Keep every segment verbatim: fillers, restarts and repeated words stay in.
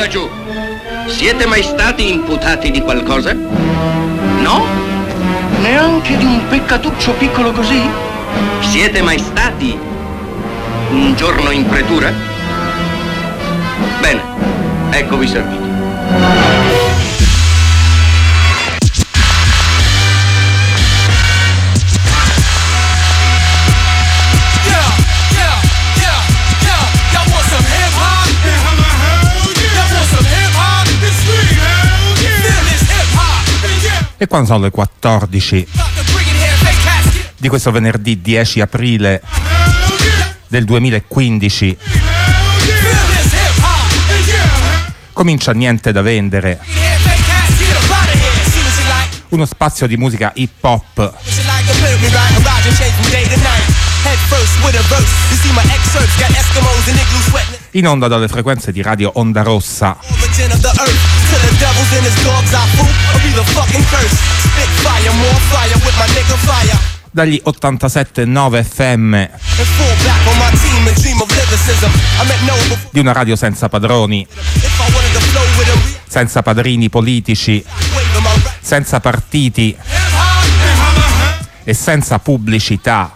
laggiù, siete mai stati imputati di qualcosa? No? Neanche di un peccatuccio piccolo così? Siete mai stati un giorno in pretura? Bene, eccovi serviti. E quando sono le quattordici di questo venerdì dieci aprile del duemilaquindici comincia Niente da vendere, uno spazio di musica hip hop in onda dalle frequenze di Radio Onda Rossa, dagli ottantasette virgola nove F M di una radio senza padroni, senza padrini politici, senza partiti e senza pubblicità,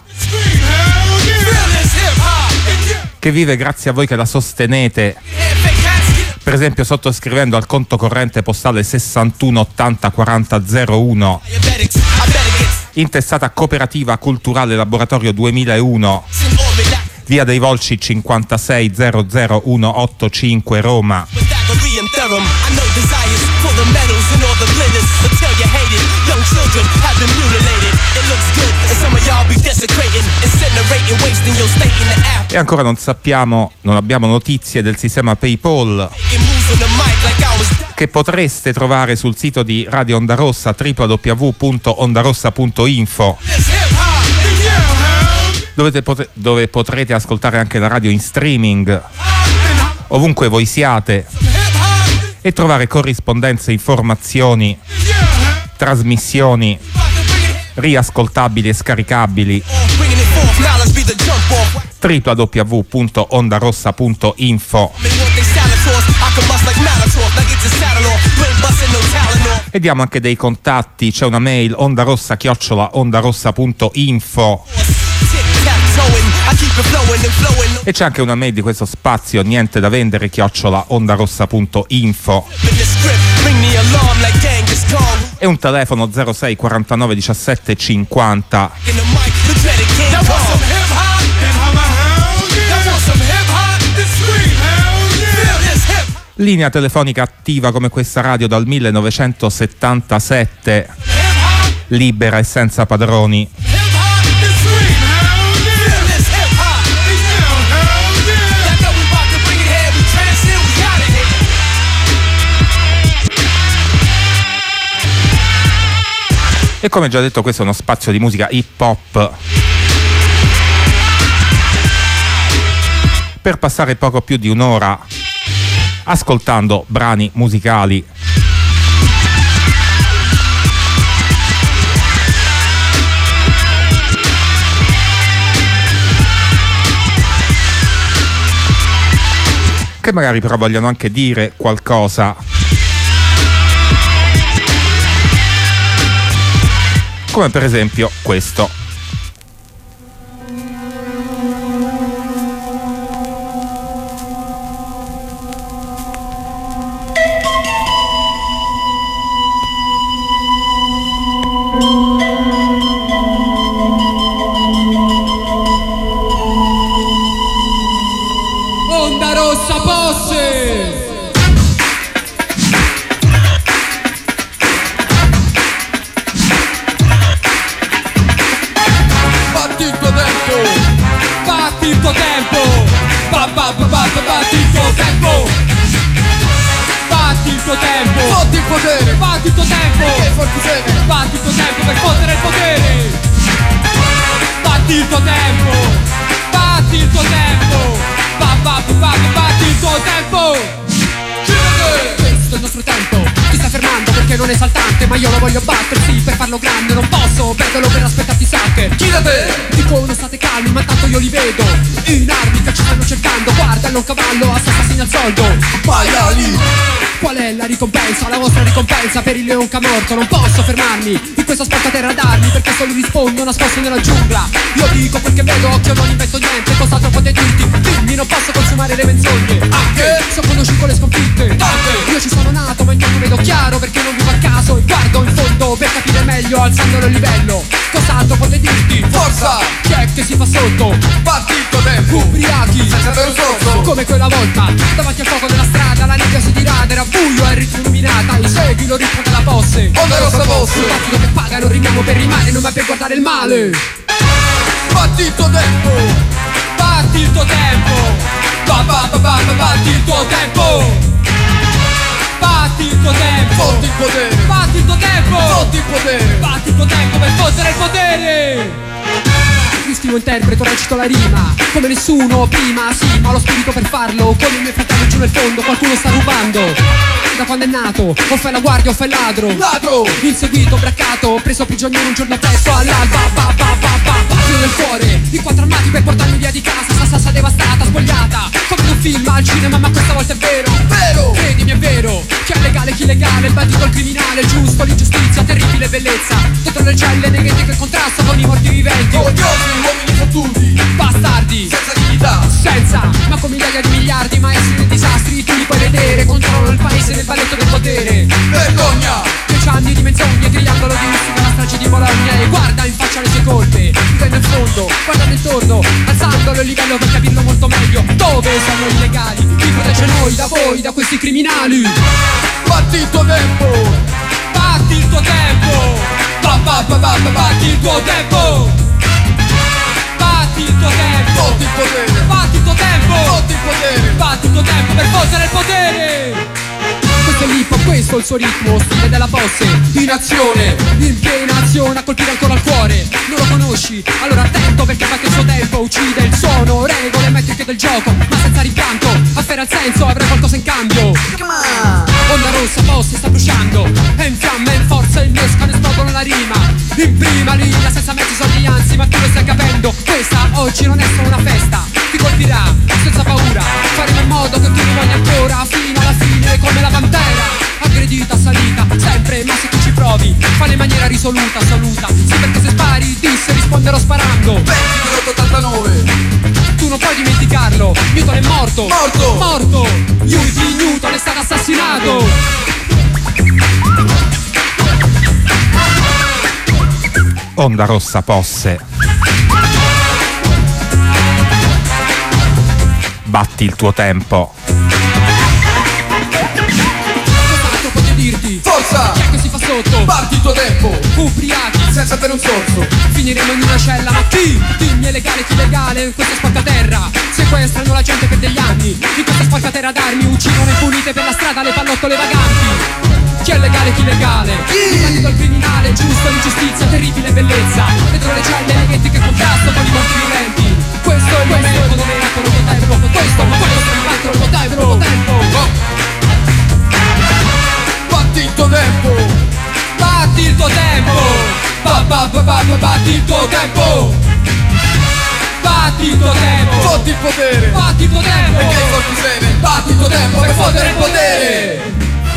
che vive grazie a voi che la sostenete, per esempio sottoscrivendo al conto corrente postale sessantuno ottanta quaranta zero uno, intestata Cooperativa Culturale Laboratorio duemilauno, via dei Volsci cinquantasei zero zero uno ottantacinque Roma. E ancora non sappiamo, non abbiamo notizie del sistema PayPal che potreste trovare sul sito di Radio Onda Rossa w w w punto ondarossa punto info, dove, pot- dove potrete ascoltare anche la radio in streaming ovunque voi siate e trovare corrispondenze, informazioni, trasmissioni riascoltabili e scaricabili w w w punto ondarossa punto info. E diamo anche dei contatti, c'è una mail ondarossa chiocciola ondarossa punto info e c'è anche una mail di questo spazio, niente da vendere chiocciola ondarossa punto info, e un telefono zero sei quarantanove diciassette cinquanta. Linea telefonica attiva come questa radio dal millenovecentosettantasette, libera e senza padroni. E come già detto, questo è uno spazio di musica hip hop per passare poco più di un'ora ascoltando brani musicali. Che magari però vogliono anche dire qualcosa. Come per esempio questo. Onda Rossa Posse! Batti il tuo tempo, batti il tuo tempo, ba, ba, ba, ba, batti il tuo tempo, batti il tuo tempo, batti il potere, batti il tuo tempo, batti il tuo tempo per fottere il potere, batti il tuo tempo, batti il tuo tempo, ba, ba, ba, ba, batti il tuo tempo. Questo è il nostro tempo, ti sta fermando perché non è esaltante, ma io lo voglio battere, sì, per farlo grande non posso perderlo per aspettarti sacche. Chi da te? Oh, non state calmi, ma tanto io li vedo. In armi che ci stanno cercando. Guarda, è un cavallo, assassino al soldo. Maiali! Qual è la ricompensa? La vostra ricompensa per il leonca morto? Non posso fermarmi in questa spaccaterra d'armi, perché solo rispondo nascosto nella giungla. Io dico quel che vedo, occhio non invento niente. Cos'altro potete dirti? Dimmi, non posso consumare le menzogne. Anche so conosci le sconfitte. Tante. Io ci sono nato ma intorno vedo chiaro, perché non vivo a caso e guardo in fondo per capire meglio, alzandolo il livello. Cos'altro potete dirti? Forza! Chi è che si fa sotto? Partito tempo! Ubriachi! Senza avere un sorso! Come quella volta, davanti al fuoco della strada, la nebbia si dirada, era buio e ritmo illuminata. I segui lo ritmo della posse. Onda rossa posse! Un battito che paga, non rimiamo per rimane, non ma per guardare il male. Partito tempo! Batti il tuo tempo! Ba ba ba ba ba batti il tuo tempo! Batti il tuo tempo! Fotti il potere! Batti il tuo tempo! Fotti il potere! Batti il tuo tempo per fottere il potere! Io scrivo, interpreto, recito la rima come nessuno prima, sì, ma ho lo spirito per farlo. Come i miei fratelli giù nel fondo, qualcuno sta rubando. Da quando è nato, o fai la guardia o fai il ladro. Ladro! Inseguito, braccato, preso prigioniero un giorno presto all'alba. Ba ba ba ba ba fino nel cuore, i quattro armati per portarmi via di casa. Sta sassa devastata, spogliata, come in un film al cinema, ma questa volta è vero. Vero! Credimi, è vero. Chi è legale, chi illegale, il bandito, il criminale, giusto, l'ingiustizia, terribile bellezza. Dentro le celle, nei ghetti che contrastano i morti viventi. Odiosi, uomini fottuti, bastardi, senza dignità, senza, ma con migliaia di miliardi, maestri dei disastri, tu li puoi vedere, controllano il paese nel balletto del potere. Vergogna! Dieci anni di menzogne, triangolo di Ustica, la strage di Bologna. E guarda in faccia le sue colpe, vive nel fondo, guarda intorno, alzandolo il livello per capirlo molto meglio. Dove sono i legali? Chi protegge noi da voi, da questi criminali? Batti il tuo tempo! Batti il tuo tempo! Ba ba ba ba ba batti il tuo tempo! Batti il tuo tempo! Fotti il potere! Batti il tuo tempo! Fotti il potere! Batti il tuo tempo per fottere il potere! Questo è l'hip hop, questo è il suo ritmo, stile della posse, in azione, in piena azione, a colpire ancora il cuore. Non lo conosci? Allora attento, perché fa che il suo tempo uccide il suono, regole metriche del gioco, ma senza rimpianto, afferra il senso, avrai qualcosa in cambio. Onda rossa, posse, sta bruciando, è in fiamme, in forza, innescano, esplodono la rima. In prima linea, senza mezzi soldi, anzi, ma tu lo stai capendo, questa oggi non è solo una festa, ti colpirà, senza paura, faremo in modo che tu rimani ancora, fino alla fine, come la pantera. Aggredita, salita, sempre, ma se tu ci provi, fallo in maniera risoluta, assoluta. Sì, perché se spari, disse, risponderò sparando. venti ottantanove. Tu non puoi dimenticarlo, Newton è morto. Morto! Morto! Yuji Newton è stato assassinato. Onda rossa posse. Batti il tuo tempo. Forza! Chi è che si fa sotto? Parti il tuo tempo! Ubriachi! Senza avere un sorso! Finiremo in una cella, ma chi? Dimmi, è legale, chi legale in questa spaccaterra? Sequestrano la gente per degli anni, in questa spaccaterra d'armi, uccidono impunite per la strada le pallottole vaganti. Chi è legale, chi legale? Chi? Il bandito, il criminale, giusto, l'ingiustizia, terribile bellezza. Dentro le celle, le ghetti che contrastano con i morti viventi. Questo è il momento dove è nato il tempo. Questo, ma questo è il altro tempo, tempo. Batti il tuo tempo! Batti il tuo tempo! Ba ba ba ba ba batti il tuo tempo! Batti il tuo tempo! Fotti il potere! Batti il tuo tempo! Perché i forti seme! Batti il tuo tempo per fottere il potere!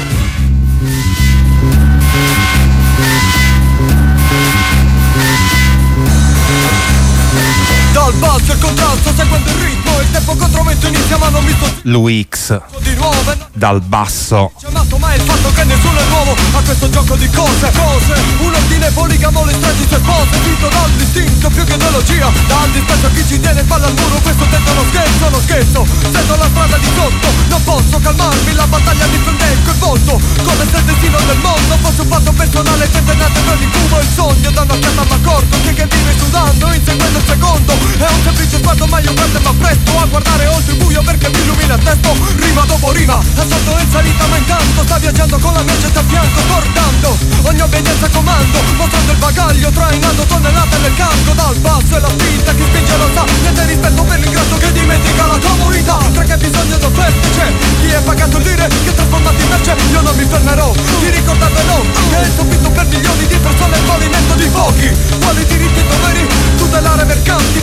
Dal basso il contrasto, seguendo il ritmo, il tempo contro vento inizia ma non mi sto... Lui X. Di nuovo e... Dal basso. Chiamato ma è il fatto che nessuno è nuovo a questo gioco di cose, cose. Un ordine poligamo le stragi sue spose, vinto dall'istinto più che ideologia. Dal disprezzo a chi ci tiene palla al muro, questo tenta uno scherzo, uno scherzo. Sento la strada di sotto, non posso calmarmi, la battaglia mi prende il coinvolto. Come se il destino del mondo fosse un fatto personale, tentennate per l'incubo il sogno. Da un'occhiata m'accorgo che che vive sudando, inseguendo il secondo. È un semplice sguardo ma io guardo e m'appresto a guardare oltre il buio perché mi illumina il testo. Rima dopo rima, assalto in salita ma intanto sta viaggiando con la mia gente a fianco, cordando ogni obbedienza a comando, mostrando il bagaglio, trainando tonnellate nel cargo. Dal basso e la spinta, chi spinge lo sa, niente rispetto per l'ingrato che dimentica la comunità. Tra che bisogno d'offerti c'è, chi è pagato il dire che trasformati in merce. Io non mi fermerò di ricordarvelo, che è soffitto per milioni di persone il movimento di pochi. Quali diritti e doveri, tutelare mercanti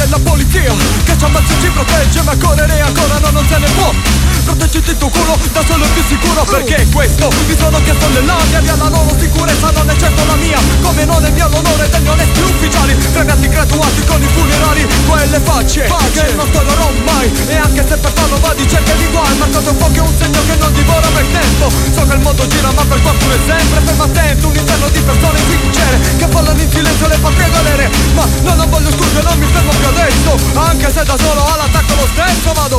la polizia che ci ammazza e ci protegge, ma correre ancora no, non se ne può. Proteggiti il tuo culo, da solo è più sicuro, perché questo mi sono chiesto nella mia via, la loro sicurezza non è certo la mia, come non è mia l'onore degli onesti ufficiali, premiati graduati con i funerali, quelle facce, facce che non tornerò mai, e anche se per farlo va di cerca di guai, marcato un po' che è un segno che non divora mai tempo. So che il mondo gira ma per qualcuno è sempre fermo attento, un inferno di persone sincere che parlano in silenzio le patrie galere, ma no, non voglio scuse, non mi fermo più adesso, anche se da solo all'attacco lo stesso vado.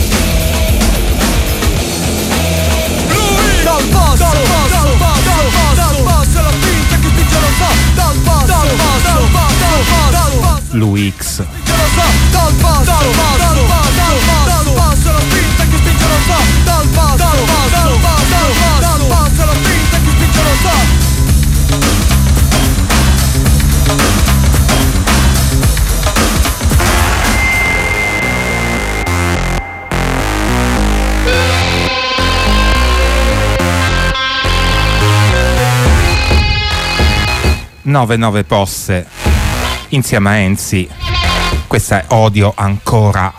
Dal basso, dal basso, dal basso, dal basso, è la spinta che spinge lo sa, dal basso, dal basso, dal basso, dal basso, lui X. spinge lo sa, dal basso, dal basso, dal basso, dal basso, è la spinta che spinge lo sa, dal basso, dal basso, dal basso, dal basso, è la spinta che spinge lo sa. nove nove Posse insieme a Enzi, questa è Odio Ancora.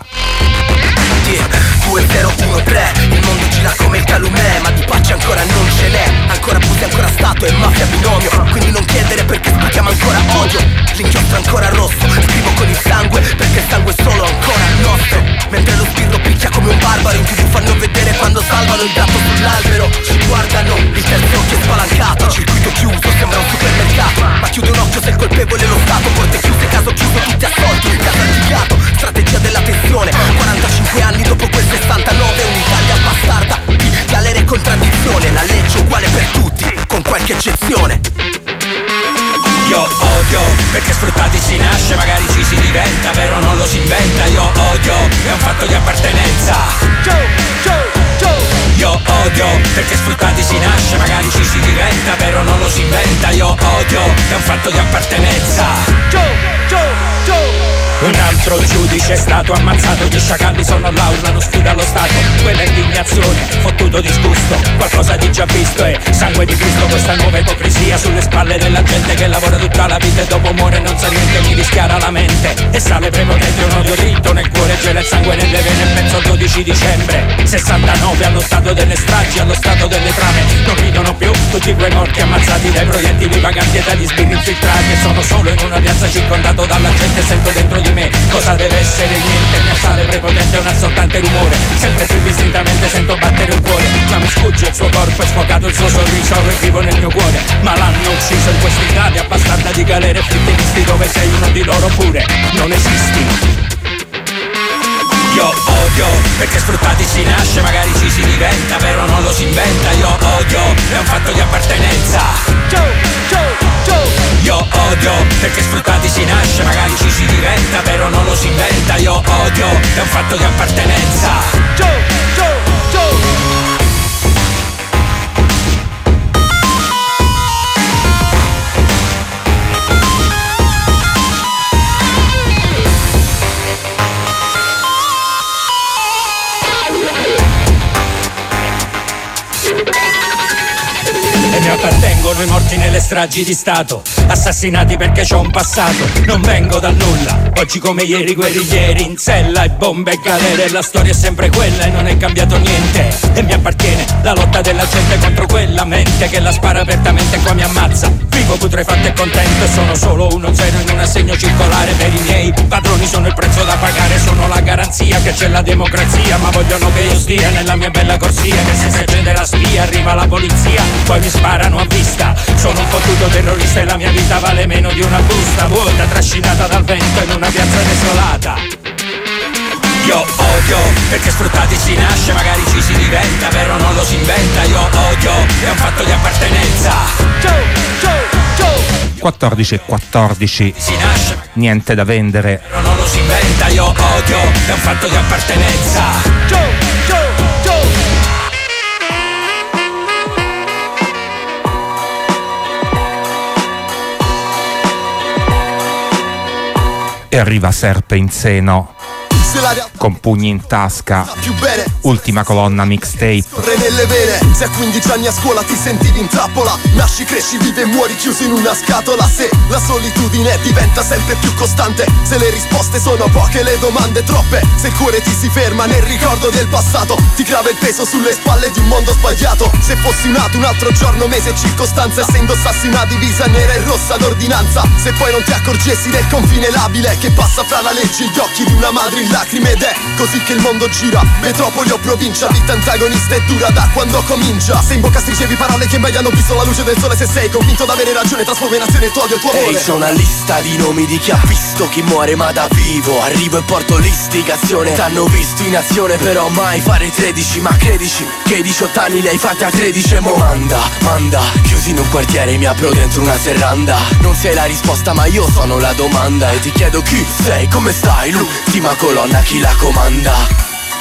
due zero uno tre, il mondo gira come il calumè, ma di pace ancora non ce n'è. Ancora Putin, ancora Stato e mafia binomio, quindi non chiedere perché spacchiamo ancora odio. L'inchiostro ancora rosso, scrivo con il sangue perché il sangue è solo ancora il nostro. Mentre lo sbirro picchia come un barbaro, in tv fanno vedere quando salvano il gatto sull'albero. Ci guardano, il terzo occhio è spalancato, circuito chiuso, sembra un supermercato, ma chiude un occhio se il colpevole è lo Stato. Porte chiuse, caso chiuso, tutti assolti, caso archiviato, strategia della tensione. quarantacinque anni dopo quel sessantanove, un'Italia bastarda di galere e contraddizione, la legge uguale per tutti, con qualche eccezione. Io odio, perché sfruttati si nasce, magari ci si diventa, però non lo si inventa. Io odio, è un fatto di appartenenza. Io odio, perché sfruttati si nasce, magari ci si diventa, però non lo si inventa. Io odio, è un fatto di appartenenza. Un altro giudice è stato ammazzato, gli sciacalli sono all'aula, non sfida lo Stato. Quella indignazione, fottuto disgusto, qualcosa di già visto è sangue di Cristo. Questa nuova ipocrisia sulle spalle della gente che lavora tutta la vita e dopo muore non sa niente, mi rischiara la mente e sale prepotente un odio dritto nel cuore, gela il sangue nelle vene. Penso al dodici dicembre sessantanove, allo stato delle stragi, allo stato delle trame. Non ridono più tutti quei morti ammazzati dai proiettili vaganti e dagli sbirri infiltrati, e sono solo in una piazza circondato dalla gente, sento dentro di me cosa deve essere niente. Il mio sale prepotente è un assortante rumore, sempre più distintamente sento battere un cuore, ma mi sfugge il suo corpo, è sfocato il suo sorriso, revivo nel mio cuore. Ma l'hanno ucciso in quest'Italia bastarda di galere e frittinisti, dove sei uno di loro pure non esisti. Io odio, perché sfruttati si nasce, magari ci si diventa, però non lo si inventa. Io odio, è un fatto di appartenenza. Io odio, perché sfruttati si nasce, magari ci si diventa, però non lo si inventa. Io odio, è un fatto di appartenenza. Mi appartengono i morti nelle stragi di Stato, assassinati perché c'ho un passato. Non vengo dal nulla, oggi come ieri, guerriglieri in sella e bombe e galere. La storia è sempre quella e non è cambiato niente, e mi appartiene la lotta della gente contro quella mente che la spara apertamente e qua mi ammazza. Vivo putrefatto e contento e sono solo uno zero in un assegno circolare. Per i miei padroni sono il prezzo da pagare, sono la garanzia che c'è la democrazia, ma vogliono che io stia nella mia bella corsia, che se si accende la spia arriva la polizia, poi mi sparano a vista. Sono un fottuto terrorista e la mia vita vale meno di una busta vuota trascinata dal vento in una piazza desolata. Io odio, perché sfruttati si nasce, magari ci si diventa, però non lo si inventa. Io odio, è un fatto di appartenenza. quattordici e quattordici, Si nasce, niente da vendere. però non lo si inventa. Io odio, è un fatto di appartenenza. E arriva Serpe in seno. Se l'aria con Pugni in tasca, più bene, ultima colonna mixtape. corre nelle vene. Se a quindici anni a scuola ti sentivi in trappola, nasci, cresci, vivi e muori chiuso in una scatola. Se la solitudine diventa sempre più costante, se le risposte sono poche, le domande troppe, se il cuore ti si ferma nel ricordo del passato, ti grava il peso sulle spalle di un mondo sbagliato. Se fossi nato un altro giorno, mese e circostanza, se indossassi una divisa nera e rossa d'ordinanza, se poi non ti accorgessi del confine labile che passa fra la legge e gli occhi di una madre in lacrime. Ed è così che il mondo gira, metropoli o provincia, vita antagonista e dura da quando comincia. Se in bocca stringevi parole che mai hanno visto la luce del sole, se sei convinto d'avere ragione, trasforma in azione il tuo odio e il tuo amore. Ehi, hey, c'è una lista di nomi di chi ha visto chi muore ma da vivo. Arrivo e porto l'istigazione. T'hanno visto in azione però mai fare tredici. Ma credici che i diciotto anni li hai fatti a tredici. Mo manda, manda, chiusi in un quartiere mi apro dentro una serranda. Non sei la risposta ma io sono la domanda. E ti chiedo chi sei, come stai, l'ultima colonna chi la comanda.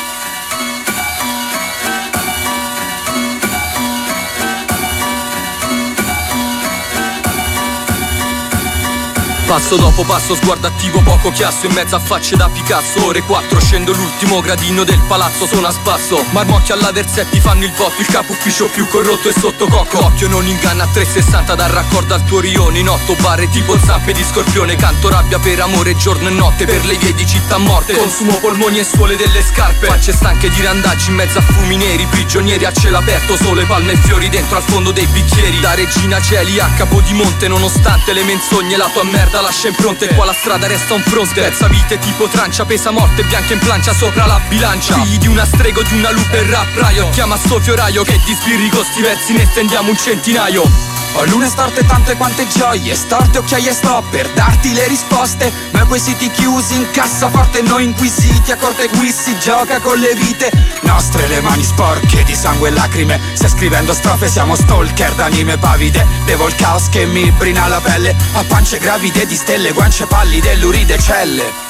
Passo dopo passo, sguardo attivo, poco chiasso, in mezzo a facce da Picasso. Ore quattro, scendo l'ultimo gradino del palazzo, sono a spasso. Marmocchio alla Versetti, fanno il voto, il capo ufficio più corrotto e sotto cocco. Occhio non inganna a trecentosessanta, dal raccordo al tuo rione. In otto barre tipo zampe di scorpione, canto rabbia per amore giorno e notte, per le vie di città morte. Consumo polmoni e suole delle scarpe, facce stanche di randaggi in mezzo a fumi neri. Prigionieri a cielo aperto, sole, palme e fiori dentro al fondo dei bicchieri. Da regina cieli a capo di monte, nonostante le menzogne la tua merda lascia impronte. Qua la strada resta un fronte, terza vite tipo trancia, pesa morte bianca in plancia sopra la bilancia. Figli di una strega o di una lupe e rap raio, chiama sto fioraio che di sbirri con sti versi ne stendiamo un centinaio. Ho lune storte tante quante gioie, storte occhiaie sto per darti le risposte. Ma quei siti chiusi in cassaforte, noi inquisiti a corte qui si gioca con le vite nostre, le mani sporche di sangue e lacrime. Se scrivendo strofe siamo stalker d'anime pavide. Devo il caos che mi brina la pelle, a pance gravide di stelle, guance pallide, luride celle.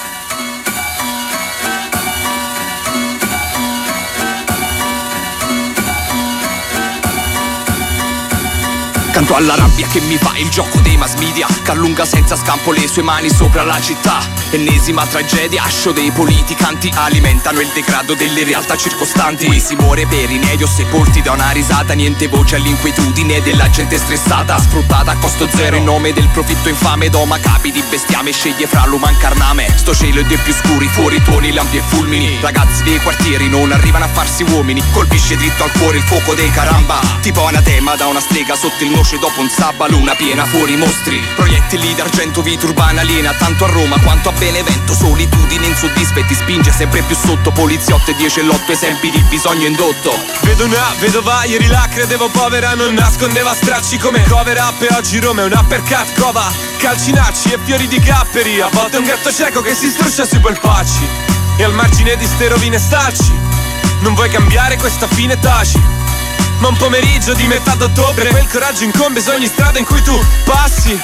Canto alla rabbia che mi fa il gioco dei mass media, che allunga senza scampo le sue mani sopra la città. Ennesima tragedia, ascio dei politicanti alimentano il degrado delle realtà circostanti. Qui si muore per inedio, sepolti da una risata, niente voce all'inquietudine della gente stressata, sfruttata a costo zero in nome del profitto infame. Doma capi di bestiame, sceglie fra l'uman carname. Sto cielo e dei più scuri, fuori tuoni, lampi e fulmini. Ragazzi dei quartieri non arrivano a farsi uomini, colpisce dritto al cuore il fuoco dei caramba. Tipo anatema da una strega sotto il noce dopo un sabba, luna piena fuori mostri. Proiettili d'argento, vita urbana aliena, tanto a Roma quanto a Benevento. Solitudine insoddispetti, spinge sempre più sotto. Poliziotte, dieci e l'otto esempi di bisogno indotto. Vedo una vedova, ieri la credevo povera, non nascondeva stracci come cover up. E oggi Roma è un uppercut, cova calcinacci e fiori di capperi. A volte un gatto cieco che si struscia sui polpacci, e al margine di ste rovine stacci. Non vuoi cambiare questa fine, taci. Ma un pomeriggio di metà d'ottobre quel coraggio incombe su ogni strada in cui tu passi.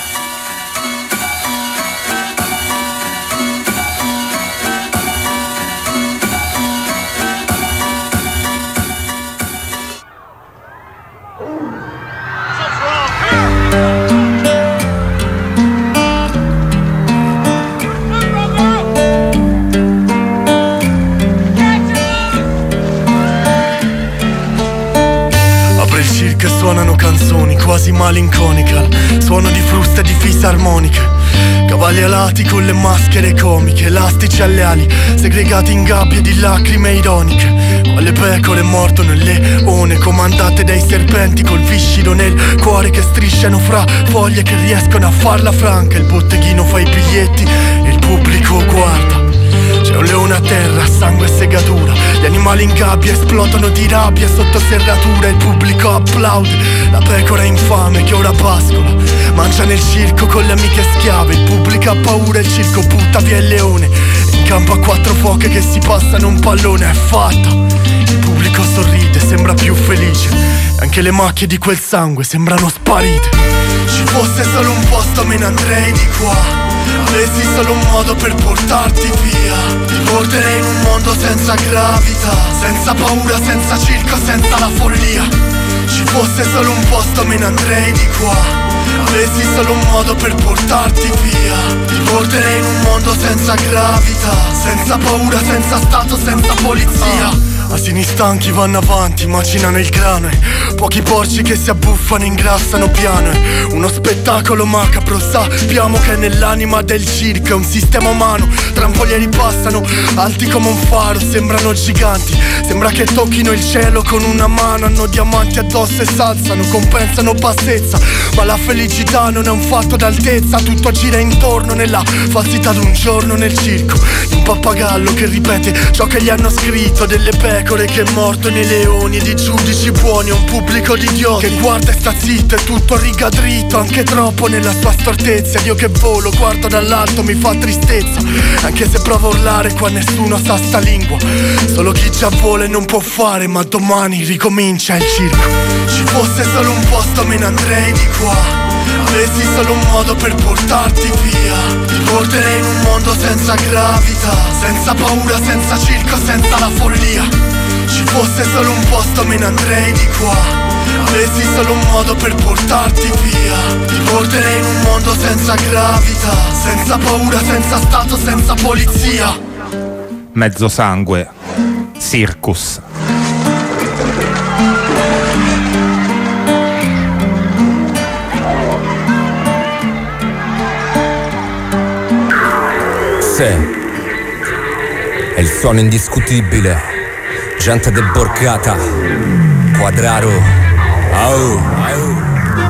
Suonano canzoni quasi malinconiche, suono di fruste di fisarmoniche, cavalli alati con le maschere comiche, elastici alle ali, segregati in gabbie di lacrime ironiche. Quale pecore mordono il leone, comandate dai serpenti col viscido nel cuore, che strisciano fra foglie che riescono a farla franca. Il botteghino fa i biglietti e il pubblico guarda. C'è un leone a terra, sangue e segatura, gli animali in gabbia esplodono di rabbia sotto serratura. Il pubblico applaude la pecora infame che ora pascola, mangia nel circo con le amiche schiave. Il pubblico ha paura, il circo butta via il leone, in campo a quattro foche che si passano un pallone. È fatta, il pubblico sorride, sembra più felice, anche le macchie di quel sangue sembrano sparite. Ci fosse solo un posto me ne andrei di qua, avessi solo un modo per portarti via. Ti porterei in un mondo senza gravità, senza paura, senza circo, senza la follia. Ci fosse solo un posto me ne andrei di qua, avessi solo un modo per portarti via, ti porterei in un mondo senza gravità, senza paura, senza stato, senza polizia. Asini stanchi vanno avanti, macinano il grano e pochi porci che si abbuffano ingrassano piano. È uno spettacolo macabro, sappiamo che è nell'anima del circo, è un sistema umano. Trampolieri passano, alti come un faro, sembrano giganti, sembra che tocchino il cielo con una mano. Hanno diamanti addosso e s'alzano, compensano bassezza, ma la felicità non è un fatto d'altezza. Tutto gira intorno nella falsità d'un giorno nel circo, di un pappagallo che ripete ciò che gli hanno scritto, delle pecore che mordono i leoni e di giudici buoni. Un pubblico di idioti che guarda e sta zitto, è tutto riga dritto, anche troppo nella sua stortezza. Ed io che volo, guardo dall'alto, mi fa tristezza, anche se provo a urlare qua nessuno sa sta lingua. Solo chi già vola e non può fare, ma domani ricomincia il circo. Ci fosse solo un posto me ne andrei di qua, avessi solo un modo per portarti via, ti porterei in un mondo senza gravità, senza paura, senza circo, senza la follia. Ci fosse solo un posto me ne andrei di qua, avessi solo un modo per portarti via, ti porterei in un mondo senza gravità, senza paura, senza stato, senza polizia. Mezzo sangue, Circus. Sì, è il suono indiscutibile. Gente deborgata, Quadraro, au, au.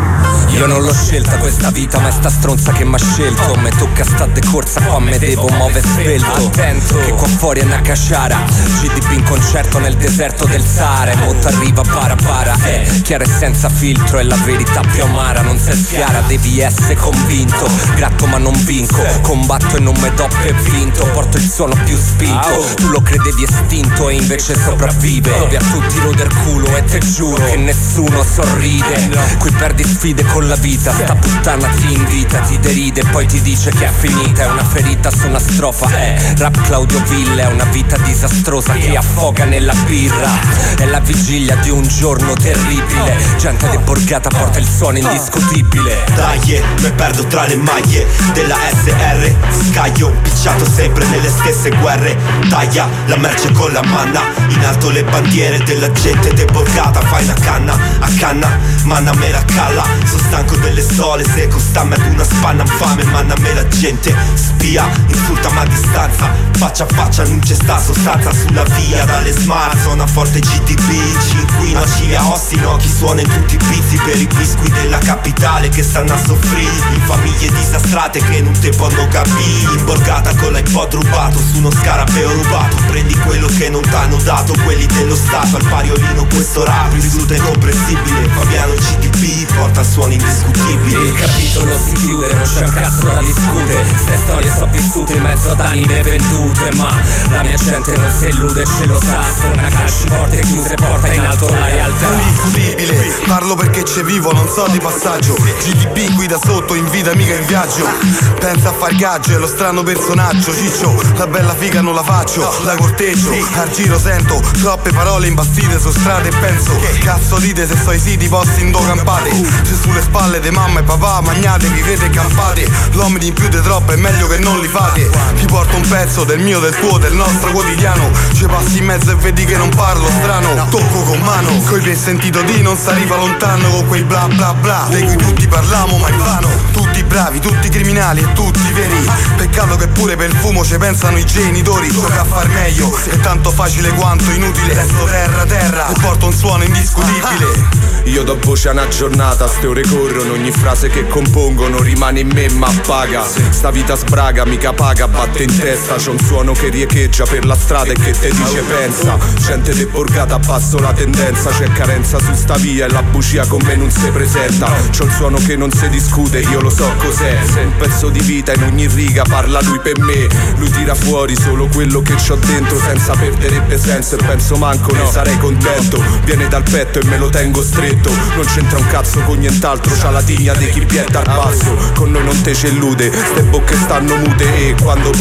Io non l'ho scelta questa vita, ma è sta stronza che m'ha scelto. Me tocca sta de corsa, qua me devo muovere svelto. Attento, che qua fuori è una casciara, G D P in concerto nel deserto del Sahara. E mo t'arriva para para, è chiara e senza filtro, è la verità più amara. Non sei schiara, devi essere convinto. Gratto ma non vinco, combatto e non me do per vinto. Porto il suono più spinto, tu lo credevi estinto e invece sopravvive. Dove a tutti rode il culo e te giuro che nessuno sorride. Qui perdi sfide con la vita, sta puttana ti invita, ti deride e poi ti dice che è finita. È una ferita su una strofa, è rap Claudio Ville. È una vita disastrosa che affoga nella birra. È la vigilia di un giorno terribile. Gente deborgata porta il suono indiscutibile. Dai, me perdo tra le maglie della S R. Scaglio, picciato sempre nelle stesse guerre. Taglia la merce con la manna, in alto le bandiere della gente deborgata. Fai una canna, a canna, manna me la calla. Sono stanco delle sole, se costammi ad una spanna infame. Manna me la gente, spia, insulta ma a distanza. Faccia a faccia non c'è sta sostanza sulla via. Dalle smart, zona forte G D B. Cinquino, Cilia, Ostino, chi suona in tutti i pizzi. Per i biscuit della capitale che stanno a soffrire. In famiglie disastrate che non te possono capire. In borgata con l'iPod rubato, su uno scarabeo rubato. Prendi quello che non t'hanno dato quelli dello Stato. Al pariolino questo rap risulta incomprensibile. Fabiano G D B porta suoni indiscutibili. Il capitolo si chiude, non c'è un cazzo da discutere. Ste storie so vissute in mezzo ad anime vendute, ma la mia gente non si illude, ce lo sa. Sono una calci porte chiuse, porta in alto la realtà. Indiscutibile, parlo perché c'è vivo, non so di passaggio. G D P qui da sotto, in vita mica in viaggio. Pensa a far gaggio, è lo strano personaggio. Ciccio, la bella figa non la faccio, la corteggio. Al giro sento troppe parole imbastite su strade e penso cazzo dite se so i siti posti in do campate. Se sulle spalle di mamma e papà magnate, vivete e campate. L'uomo di in più di troppo è meglio che non li fate. Ti porto un pezzo del mio, del tuo, del nostro quotidiano. Ci passi in mezzo e vedi che non parlo strano. Tocco con mano, coi piedi sentito di non si arriva lontano. Con quei bla bla bla, di cui tutti parliamo ma in vano. Tutti bravi, tutti criminali e tutti veri. Peccato che pure per il fumo ci pensano i genitori. Tocca a far meglio, è tanto facile quanto inutile. Resto terra terra, e porto un suono indiscutibile. Io do voce a una giornata, ste ore corrono. Ogni frase che compongono rimane in me ma paga. Sta vita sbraga, mica paga, batte in testa. C'è un suono che riecheggia per la strada e che te dice pensa. Gente deborgata, abbasso la tendenza. C'è carenza su sta via e la bugia con me non si presenta. C'ho il suono che non si discute, io lo so cos'è. Un pezzo di vita in ogni riga, parla lui per me. Lui tira fuori solo quello che c'ho dentro, senza perderebbe senso e penso manco ne sarei contento. Viene dal petto e me lo tengo stretto. Non c'entra un cazzo con nient'altro, c'ha la tigna di chi pietta al passo. Con noi non te c'illude, ste bocche stanno mute e quando parlano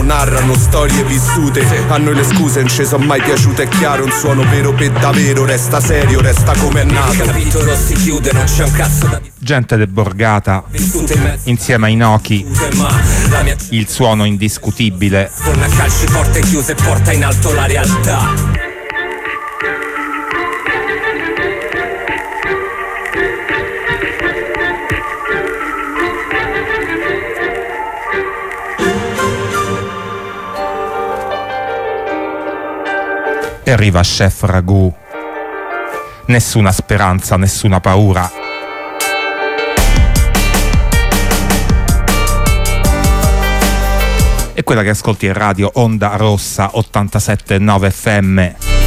narrano storie vissute. A noi le scuse non ci sono mai piaciute, è chiaro. Un suono vero per davvero, resta serio, resta come è nato. Il capitolo si chiude, non c'è un cazzo da Gente de Borgata insieme ai Noki, il suono indiscutibile. con a calci porte chiuse porta in alto la realtà. E arriva Chef Ragù. Nessuna speranza, nessuna paura. E quella che ascolti è Radio Onda Rossa ottantasette virgola nove F M.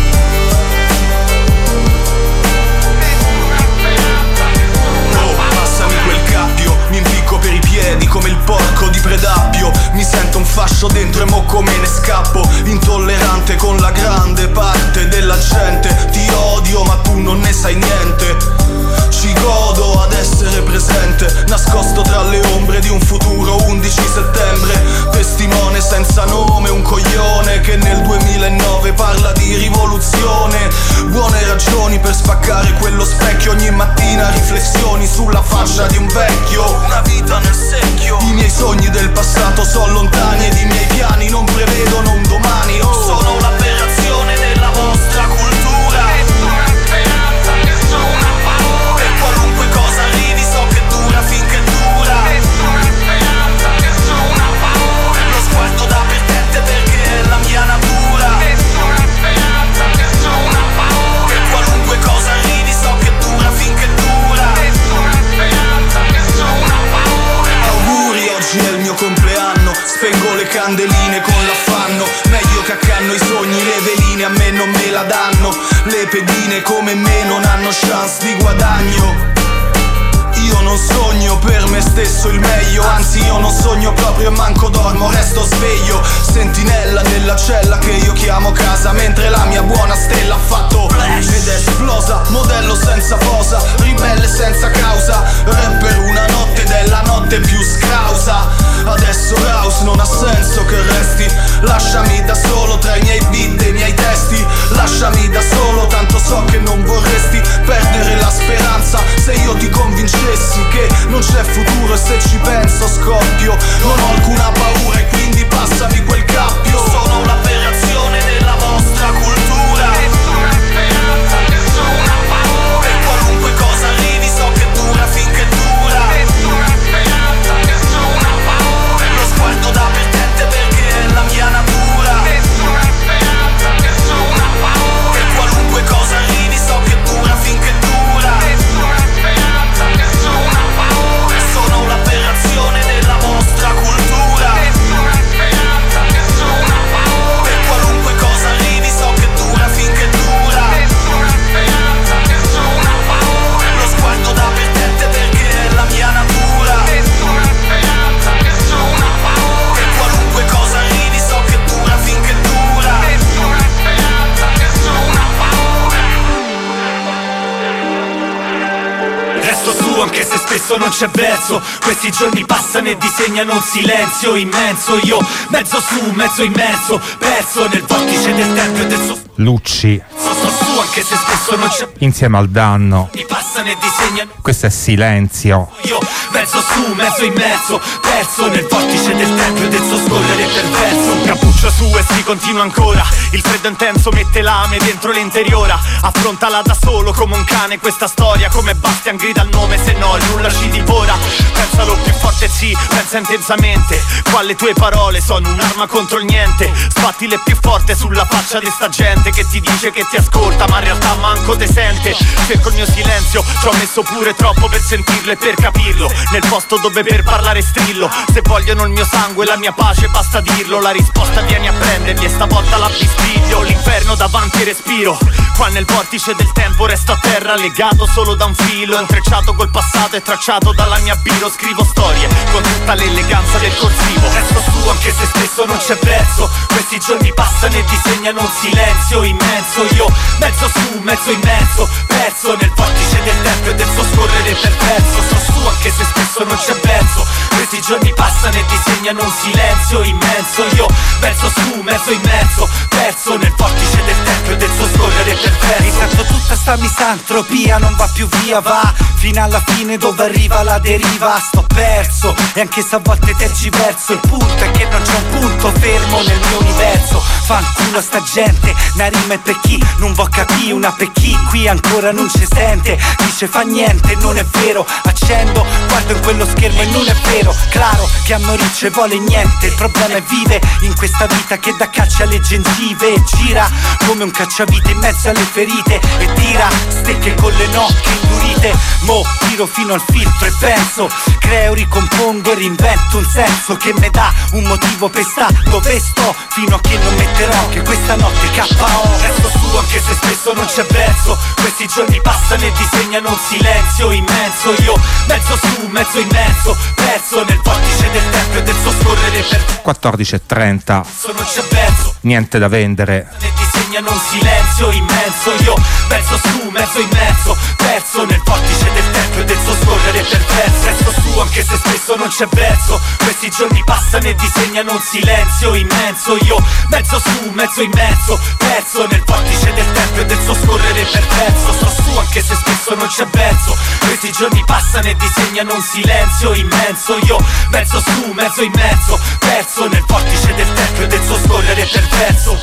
Come il porco di Predappio, mi sento un fascio dentro e mo come ne scappo. Intollerante con la grande parte della gente. Ti odio ma tu non ne sai niente. Ci godo ad essere presente, nascosto tra le ombre di un futuro undici settembre. Testimone senza nome, un coglione che nel duemilanove parla di rivoluzione. Buone ragioni per spaccare quello specchio. Ogni mattina riflessioni sulla faccia di un vecchio. Una vita nel secchio. I miei sogni del passato sono lontani ed i miei piani non prevedono un domani. Oh. Sono l'aberrazione della vostra cultura. Nessuna speranza, nessuna paura. E qualunque cosa arrivi so che dura finché dura. Nessuna speranza, nessuna paura. Lo sguardo da perdente perché è la mia natura. Nessuna speranza, nessuna paura. E qualunque cosa arrivi so che dura finché dura. Nessuna speranza, nessuna paura. Auguri, oggi è il mio compleanno. Spengo le candeline con l'affanno. Meglio che accanno i sogni, le veline a me non me la danno. Le pedine come me non hanno chance di guadagno. Io non sogno per me stesso il meglio. Anzi io non sogno proprio e manco dormo, resto sveglio. Sentinella nella cella che io chiamo casa. Mentre la mia buona stella ha fatto flash ed è esplosa. Modello senza posa, ribelle senza causa. Rapper una notte della notte più scrausa. Adesso Raus non ha senso che resti. Lasciami da solo tra i miei beat e i miei testi. Lasciami da solo, tanto so che non vorresti perdere la speranza. Se io ti convincessi che non c'è futuro e se ci penso scoppio. Non ho alcuna paura e quindi passami quel cappio. Sono l'aberrazione della vostra cultura. Nessuna speranza, nessuna paura. E qualunque cosa arrivi so che dura finché dura. Nessuna speranza, nessuna paura. Lo sguardo da perdente perché è la mia natura. Nessuna speranza, nessuna paura. E qualunque cosa arrivi so che dura finché dura. Nessuna speranza, nessuna paura. Sono l'aberrazione della vostra cultura. Nessuna speranza, nessuna paura. E qualunque cosa arrivi so che dura finché dura. Nessuna speranza, nessuna paura. Lo sguardo da perdente perché è la mia natura. Nessuna speranza, nessuna paura. E qualunque cosa arrivi so che dura finché dura. Nessuna speranza, nessuna paura. Resto su anche se spesso non c'è verso. Questi giorni passano e disegnano un silenzio immenso. Io mezzo su, mezzo immerso, perso nel vortice del tempo e del soffio. Lucci Sto su anche se spesso non c'è. insieme al Danno. Mi passano e disegnano. Questo è Silenzio. Io mezzo su, mezzo immerso, perso nel vortice del tempo e del suo scorrere perverso. Un cappuccio su e si continua ancora. Il freddo intenso mette lame dentro l'interiora. Affrontala da solo come un cane questa storia. Come Bastian grida il nome se no nulla ci divora. Pensalo più forte sì, pensa intensamente. Qua le tue parole sono un'arma contro il niente. Sbattile più forte sulla faccia di sta gente che ti dice che ti ascolta ma in realtà manco te sente. Cerco il mio silenzio, ci ho messo pure troppo per sentirlo e per capirlo. Nel posto dove per parlare strillo. Se vogliono il mio sangue e la mia pace basta dirlo. La risposta viene vieni a prendermi e stavolta la bisbiglio. L'inferno davanti respiro, qua nel vortice del tempo resto a terra legato solo da un filo, intrecciato col passato e tracciato dalla mia biro. Scrivo storie con tutta l'eleganza del corsivo, resto su anche se spesso non c'è verso. Questi giorni passano e disegnano un silenzio immenso. Io mezzo su, mezzo in mezzo, perso nel vortice del tempo e del suo scorrere perverso. Sto su anche se spesso non c'è verso. Questi giorni passano e disegnano un silenzio immenso. Io mezzo su, mezzo in mezzo, perso nel vortice del tempo e del suo scorrere perverso. Intanto tutta sta misantropia non va più via, va fino alla fine dove arriva la deriva. Sto perso e anche se a volte tergiverso, il punto è che non c'è un punto fermo nel mio universo. Fanculo sta gente, una rima è per chi non vuol capire, una per chi qui ancora non ci sente. Dice fa niente, non è vero, accendo, guardo in quello schermo e non è vero. Claro che a morire ci vuole niente, il problema è vive in questa vita che dà caccia alle gengive e gira come un cacciavite in mezzo alle ferite e tira stecche con le nocche indurite. Mo tiro fino al filtro e penso, creo, ricompongo e reinvento un senso che mi dà un motivo per sta dove sto, fino a che non metterò che questa notte K O. Resto su anche se spesso non c'è verso. Questi giorni passano e disegnano un silenzio immenso. Io mezzo su, mezzo in mezzo, perso nel vortice del tempo e del suo scorrere per quattordici e trenta. non c'è verso. Niente da vendere. Ne disegnano un silenzio immenso. Io mezzo su, mezzo in mezzo, perso nel vortice del tempo e del suo scorrere perverso. Resto su anche se spesso non c'è verso. Questi giorni passano e disegnano un silenzio immenso. Io mezzo su, mezzo in mezzo, perso nel vortice del tempo e del suo scorrere perverso. Sto su anche se spesso non c'è verso. Questi giorni passano e disegnano un silenzio immenso. Io mezzo su, mezzo in mezzo, perso nel vortice del tempo e del suo scorrere perverso.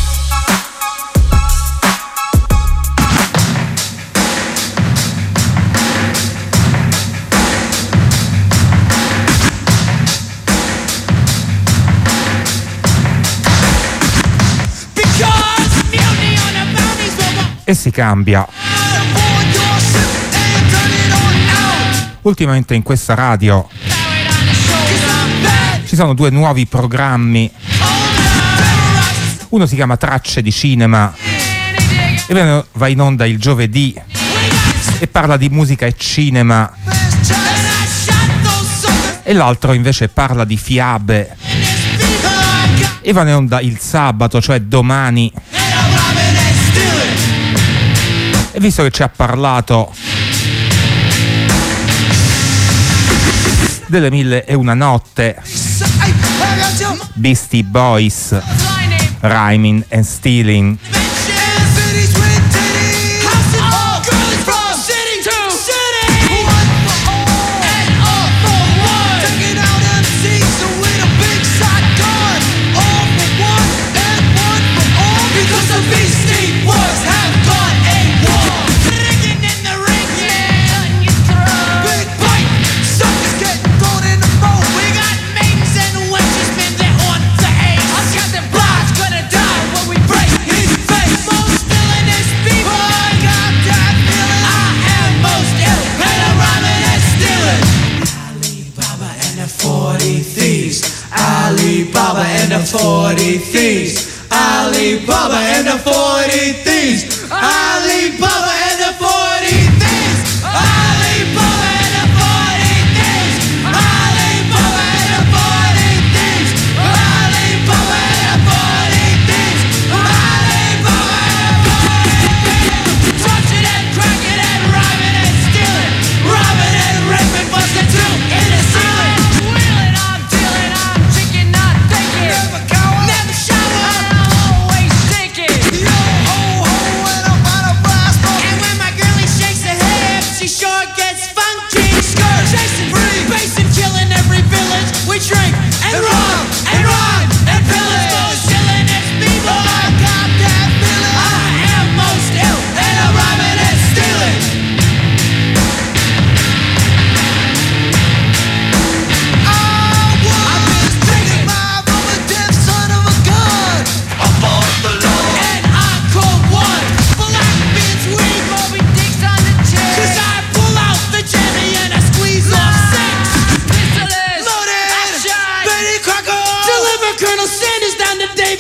E si cambia. Ultimamente in questa radio ci sono due nuovi programmi. Uno si chiama Tracce di Cinema e va in onda il giovedì e parla di musica e cinema, e l'altro invece parla di fiabe e va in onda il sabato, cioè domani. E visto che ci ha parlato delle mille e una notte, Beastie Boys, Rhyming and Stealing. Alibaba and the forty thieves. Alibaba and the forty thieves. Alibaba and the forty thieves. Alibaba and the forty thieves. Alibaba and the forty thieves. Alibaba and the forty thieves. Alibaba and the forty thieves. Touching and cracking and rhyming and stealing, robbing and raping, busting through in the ceiling. Never shower, I'm always thinking. Yo ho ho and I'm out of blast.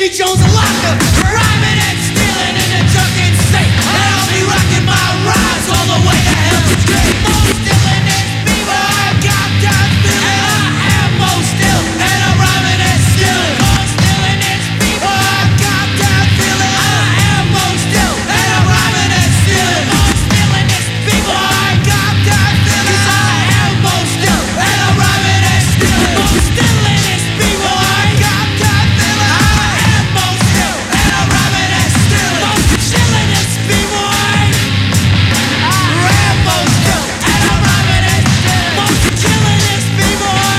Davy Jones a locker, rhyming and stealing in a drunken state. And I'll be rocking my rhymes all the way to Hell's Gate. Most Dylan is fever, I got that feeling. And I am most still, and I'm rhyming and stealing. Most Dylan is fever, I got that feeling. I am most still, and I'm rhyming and stealing. Most Dylan is fever, I got that feeling. 'Cause I am most still, and I'm rhyming and stealing. Most Dylan is fever, I got that feeling. I am most still, and I'm rhyming and stealing. Most chillin' is fever, I am most still, and I'm rhyming and stealing. Most chillin' is fever, I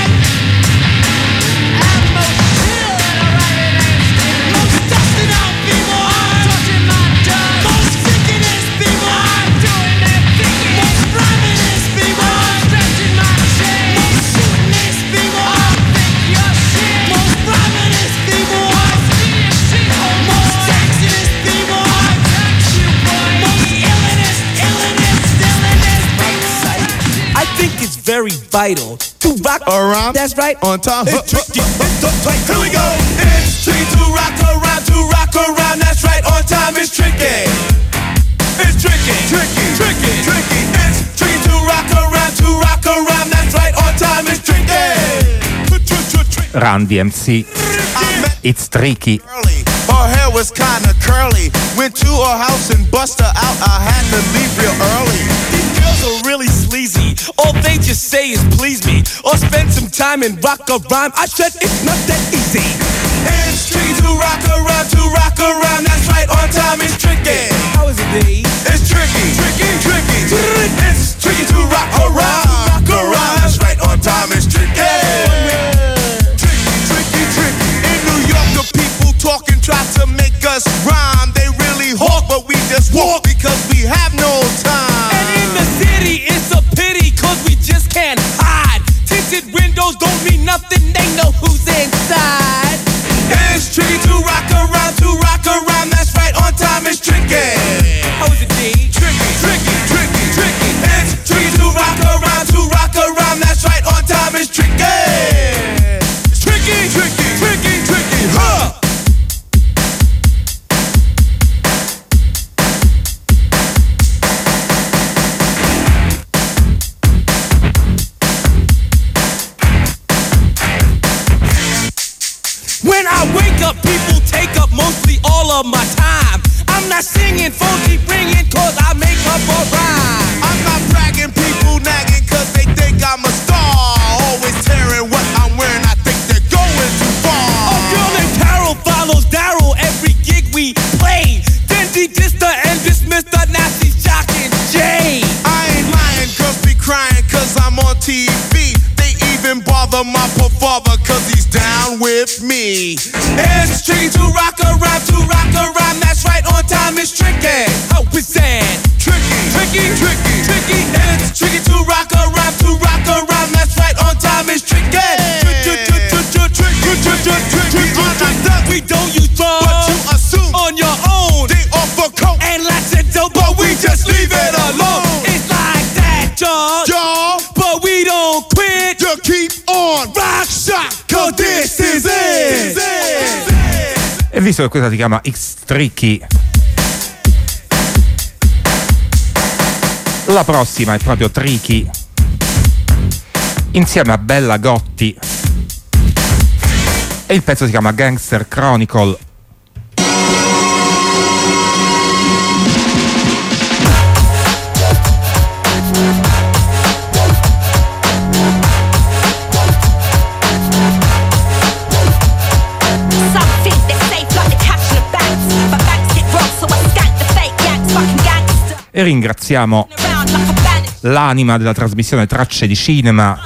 am most still, and I'm rhyming and stealing. Most dustin' out fever, I'm touching my dust. Most thinking is fever, I'm doing that thinking. Most rhyming is fever, I'm stretching my chain. Most shooting is fever, I think you're shit. Most rhyming is fever, I see you shit. Most taxing is fever, I tax you boy. Most illin' is illin' is stillin' is fever. I think it's very vital to rock around. That's right, on time. It's tricky. Here we go. It's tricky to rock around, to rock around. That's right, on time. It's tricky. It's tricky, tricky, tricky, tricky. It's tricky to rock around, to rock around. That's right, on time. It's tricky. Run D M C. It's tricky. Her hair was kinda curly. Went to her house and bust her out. I had to leave real early. These girls are really sleazy. All they just say is please me, or spend some time and rock a rhyme. I said it's not that easy. It's tricky to rock around, to rock around. That's right, on time. It's tricky. How is it, D? It's tricky, tricky, tricky. It's tricky to rock around, to rock around. That's right, on time. It's tricky. Tricky, tricky, tricky. In New York, the people talking try to make us rhyme. They really hawk, but we just walk because we have no time. And in the city, it's a pity, cause we just can't hide. Tinted windows don't mean nothing, they know who's inside. It's tricky to rock around, to rock around. That's right, on time. It's tricky. How is it, D? Tricky, tricky, tricky, tricky. It's tricky to rock around, to rock around. That's right, on time. It's tricky. It's tricky, tricky, tricky, tricky. Huh. When I wake up, people take up mostly all of my time. I'm not singing, phone keep ringing, cause I make up a rhyme. I'm not bragging, people nagging, cause they think I'm a star. Always tearing what I'm wearing, I think they're going too far. A girl named Carol follows Daryl every gig we play. Then she dissed her and dismissed her, now she's shocking Jay. I ain't lying, girls be crying, cause I'm on T V. They even bother my poor father, cause he's down with me. It's tricky to rock around, to rock around. That's right, on time. It's tricky. How is that? Tricky, tricky, tricky, tricky. It's tricky to rock around, to rock around. That's right, on time. It's tricky. We don't use drugs, but you assume on your own. They offer coke and lots of dope, but we just leave it alone. It's like that, y'all. Y'all, but we don't quit. You keep on rock shot, cause this is it. E visto che questa si chiama It's Tricky, la prossima è proprio Tricky, insieme a Bella Gotti, e il pezzo si chiama Gangster Chronicle. E ringraziamo l'anima della trasmissione Tracce di Cinema,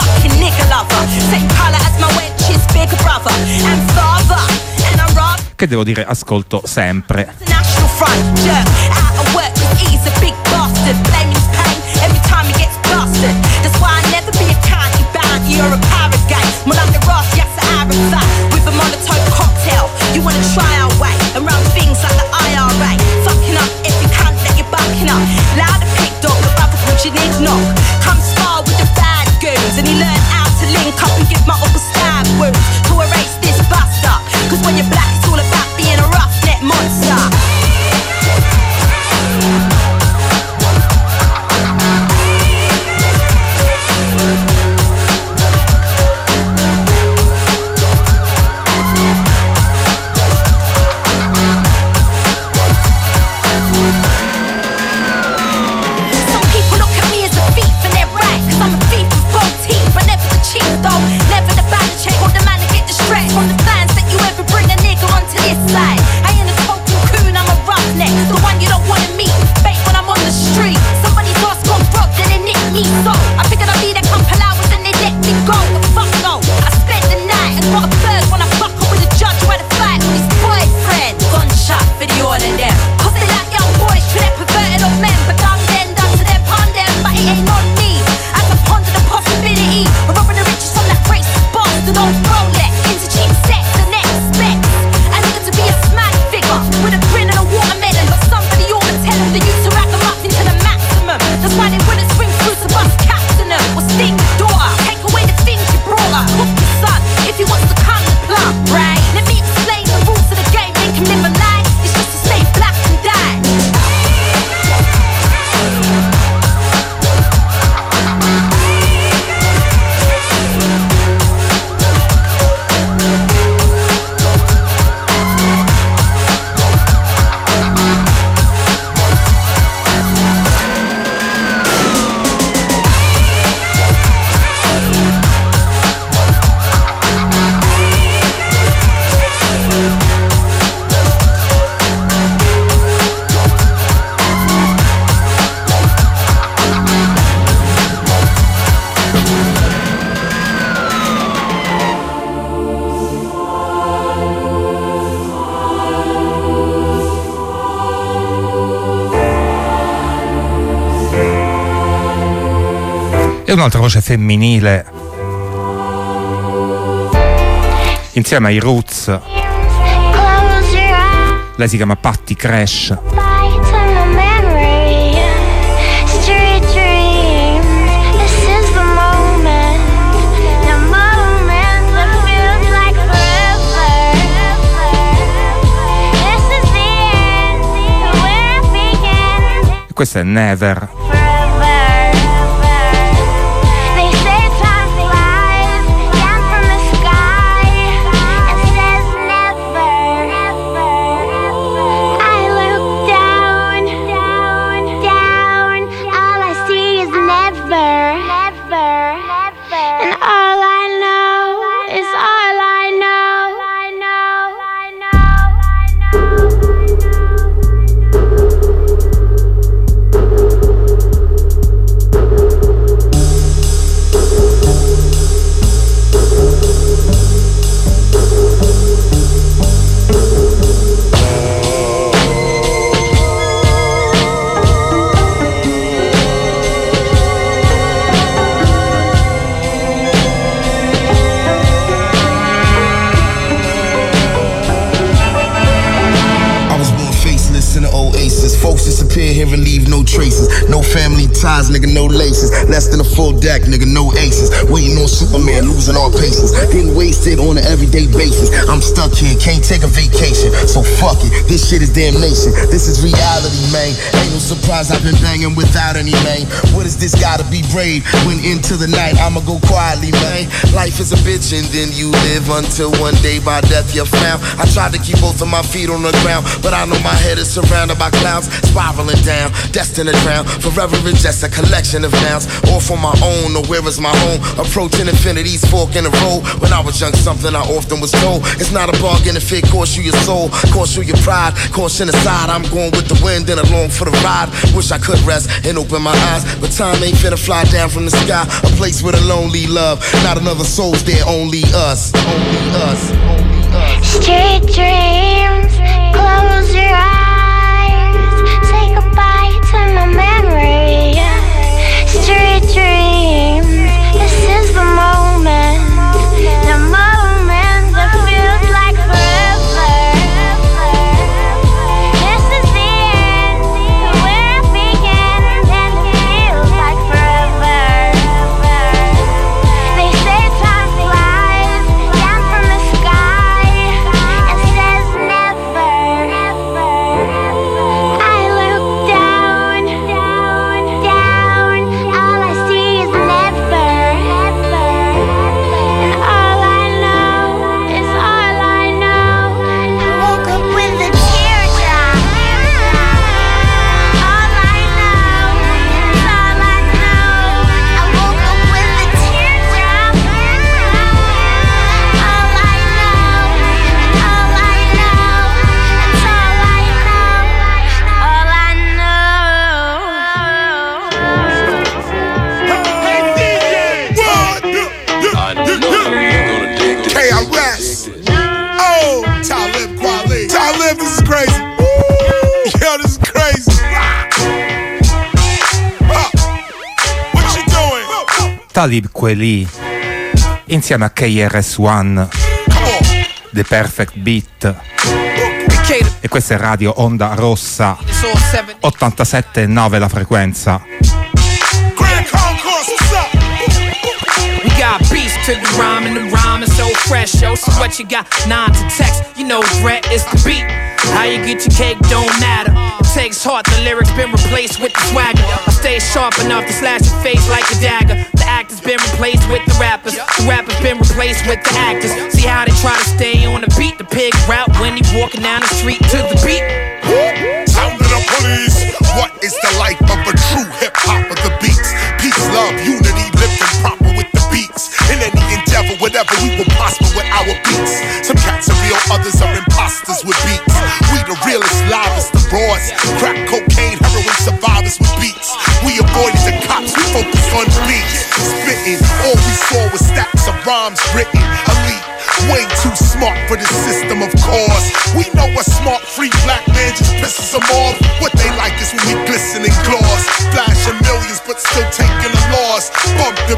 che devo dire ascolto sempre. Louder pick dog, the brother called you need knock. Come spar with the bad goons, and he learned how to link up and give my uncle stab wounds to erase this bust up. Cause when you're black, it's all about E un'altra voce femminile insieme ai Roots. Lei si chiama Patti Crash. E questo è Never. Here and leave no traces, no family ties, nigga, no laces. Less than a full deck, nigga, no aces. Waiting on Superman, losing all patience. Getting wasted on an everyday basis. I'm stuck here, can't take a vacation. So fuck it, this shit is damnation. This is reality, man. Ain't no surprise I've been banging without any name. What is this gotta be brave? When into the night, I'ma go quietly, man. Life is a bitch and then you live until one day by death you're found. I tried to keep both of my feet on the ground, but I know my head is surrounded by clouds, spiraling down, destined to drown. Forever it's just a collection of nouns, all for my own, or where is my home? Approaching infinity's fork in the road. When I was young, something I often was told, it's not a bargain if it costs you your soul, costs you your pride, caution aside, I'm going with the wind and along for the ride. Wish I could rest and open my eyes, but time ain't finna fly down from the sky. A place with a lonely love, not another soul's there, only us, only us, only us. Street dreams, close your eyes, say goodbye to my memory. Street dreams, this is the moment, the moment that feels like forever. This is the end, where it begins, and it feels like forever. They say time flies down from the sky and says never. I look down, down, down, all I see is never. And all I know is all I know. I woke up with a teardrop. All I know is all I know. I woke up with a teardrop. All I know, all I know, that's all I know, all I K R S. Oh, Talib Kweli. Talib, this is crazy. Yo, this is crazy. Huh. What you doing? Talib Kweli insieme a K R S One, The Perfect Beat. E questa è Radio Onda Rossa, ottantasette virgola nove la frequenza. Grand Concourse, what's up? We got beats to the rhyme, and the rhyme is so fresh, yo. So what you got? Nine to text, you know threat is the beat. How you get your cake don't matter. It takes heart, the lyrics been replaced with the swagger. I stay sharp enough to slash your face like a dagger. The actors been replaced with the rappers. The rappers been replaced with the actors. See how they try to stay on the beat. The pig route when he walking down the street to the beat. Sound of the police. What is the life of a true hip hop of the beats? Peace, love, unity, living proper with the beats. In any endeavor, whatever, we will prosper with our beats. Some cats are real, others are imposters with beats. We the realest, livest, the rawest. Crack, cocaine, heroin survivors with beats. We avoided the cops, we focused on beats. Spitting, all we saw was stacks of rhymes written. Elite, way too smart for this system, of course. We know a smart, free black man just pisses them off. What they like is when we glisten in claws. Flashing millions, but still taking a loss. Bumping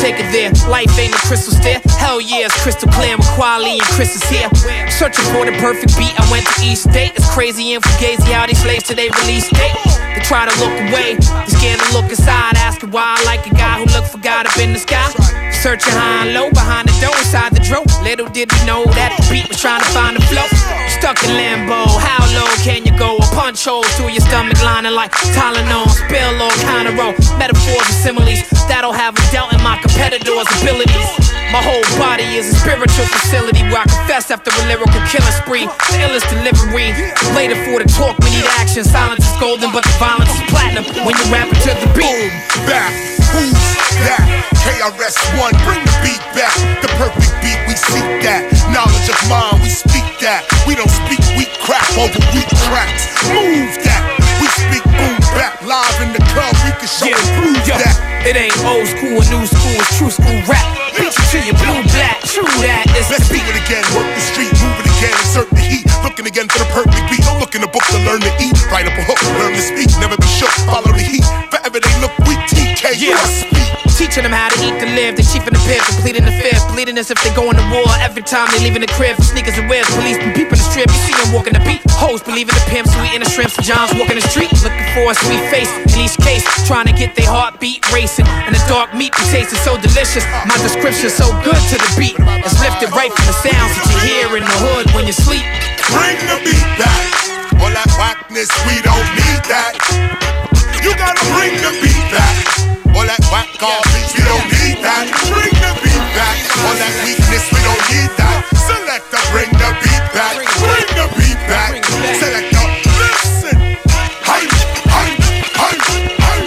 take it there. Life ain't a crystal stair. Hell yeah, it's crystal clear with Quali and Chris is here. Searching for the perfect beat, I went to East State. It's crazy and fugazi how these slaves today release date. They try to look away, they scared to look inside. Asking why I like a guy who look for God up in the sky. Searching high and low behind the door inside the dro. Little did we know that the beat was trying to find the flow. Stuck in limbo, how low can you go? A punch holes through your stomach lining like Tylenol. Spill all kind of roll, metaphors and similes that'll have a doubt in my competitor's abilities. My whole body is a spiritual facility where I confess after a lyrical killing spree. The illest delivery. Later for the talk, we need action. Silence is golden, but the violence is platinum when you rap it to the beat. Boom, back, who's that? K R S One, bring the beat back. The perfect beat, we seek that. Knowledge of mind, we speak that. We don't speak weak crap over weak tracks. Move that. We speak boom back live in the club. We can show Yeah, and prove yo, that. it ain't old school or new school, it's true school rap. Beat you to your blue black, true that. It's Let's beat it again, work the street, move it again, insert the heat. Looking again for the perfect beat. Don't look in the book to learn to eat. Write up a hook, learn to speak, never be shook. Follow the heat. Forever they look weak. T K, you Yeah. must speak. Teaching them how to eat to live. They chiefing the fifth, completing the fifth. Bleeding as if they going to war. Every time they leaving the crib for sneakers and whips. Police be peeping the strip. You see them walking the beat. Hoes believing the pimp, sweet in the shrimps. And John's walking the street. Looking for a sweet face. In each case, trying to get their heartbeat racing. And the dark meat be tasting so delicious. My description so good to the beat. It's lifted right from the sounds that you hear in the hood when you sleep. Bring the beat back. All that whackness, we don't need that. You gotta bring the beat back. All that whack garbage, we don't need that. Bring the beat back. All that weakness, we don't need that. Selector, bring the beat back. Bring the beat back. Selector, listen. Hey, hey, hey, hey.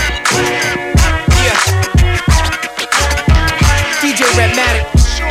Yeah. D J Redmatic.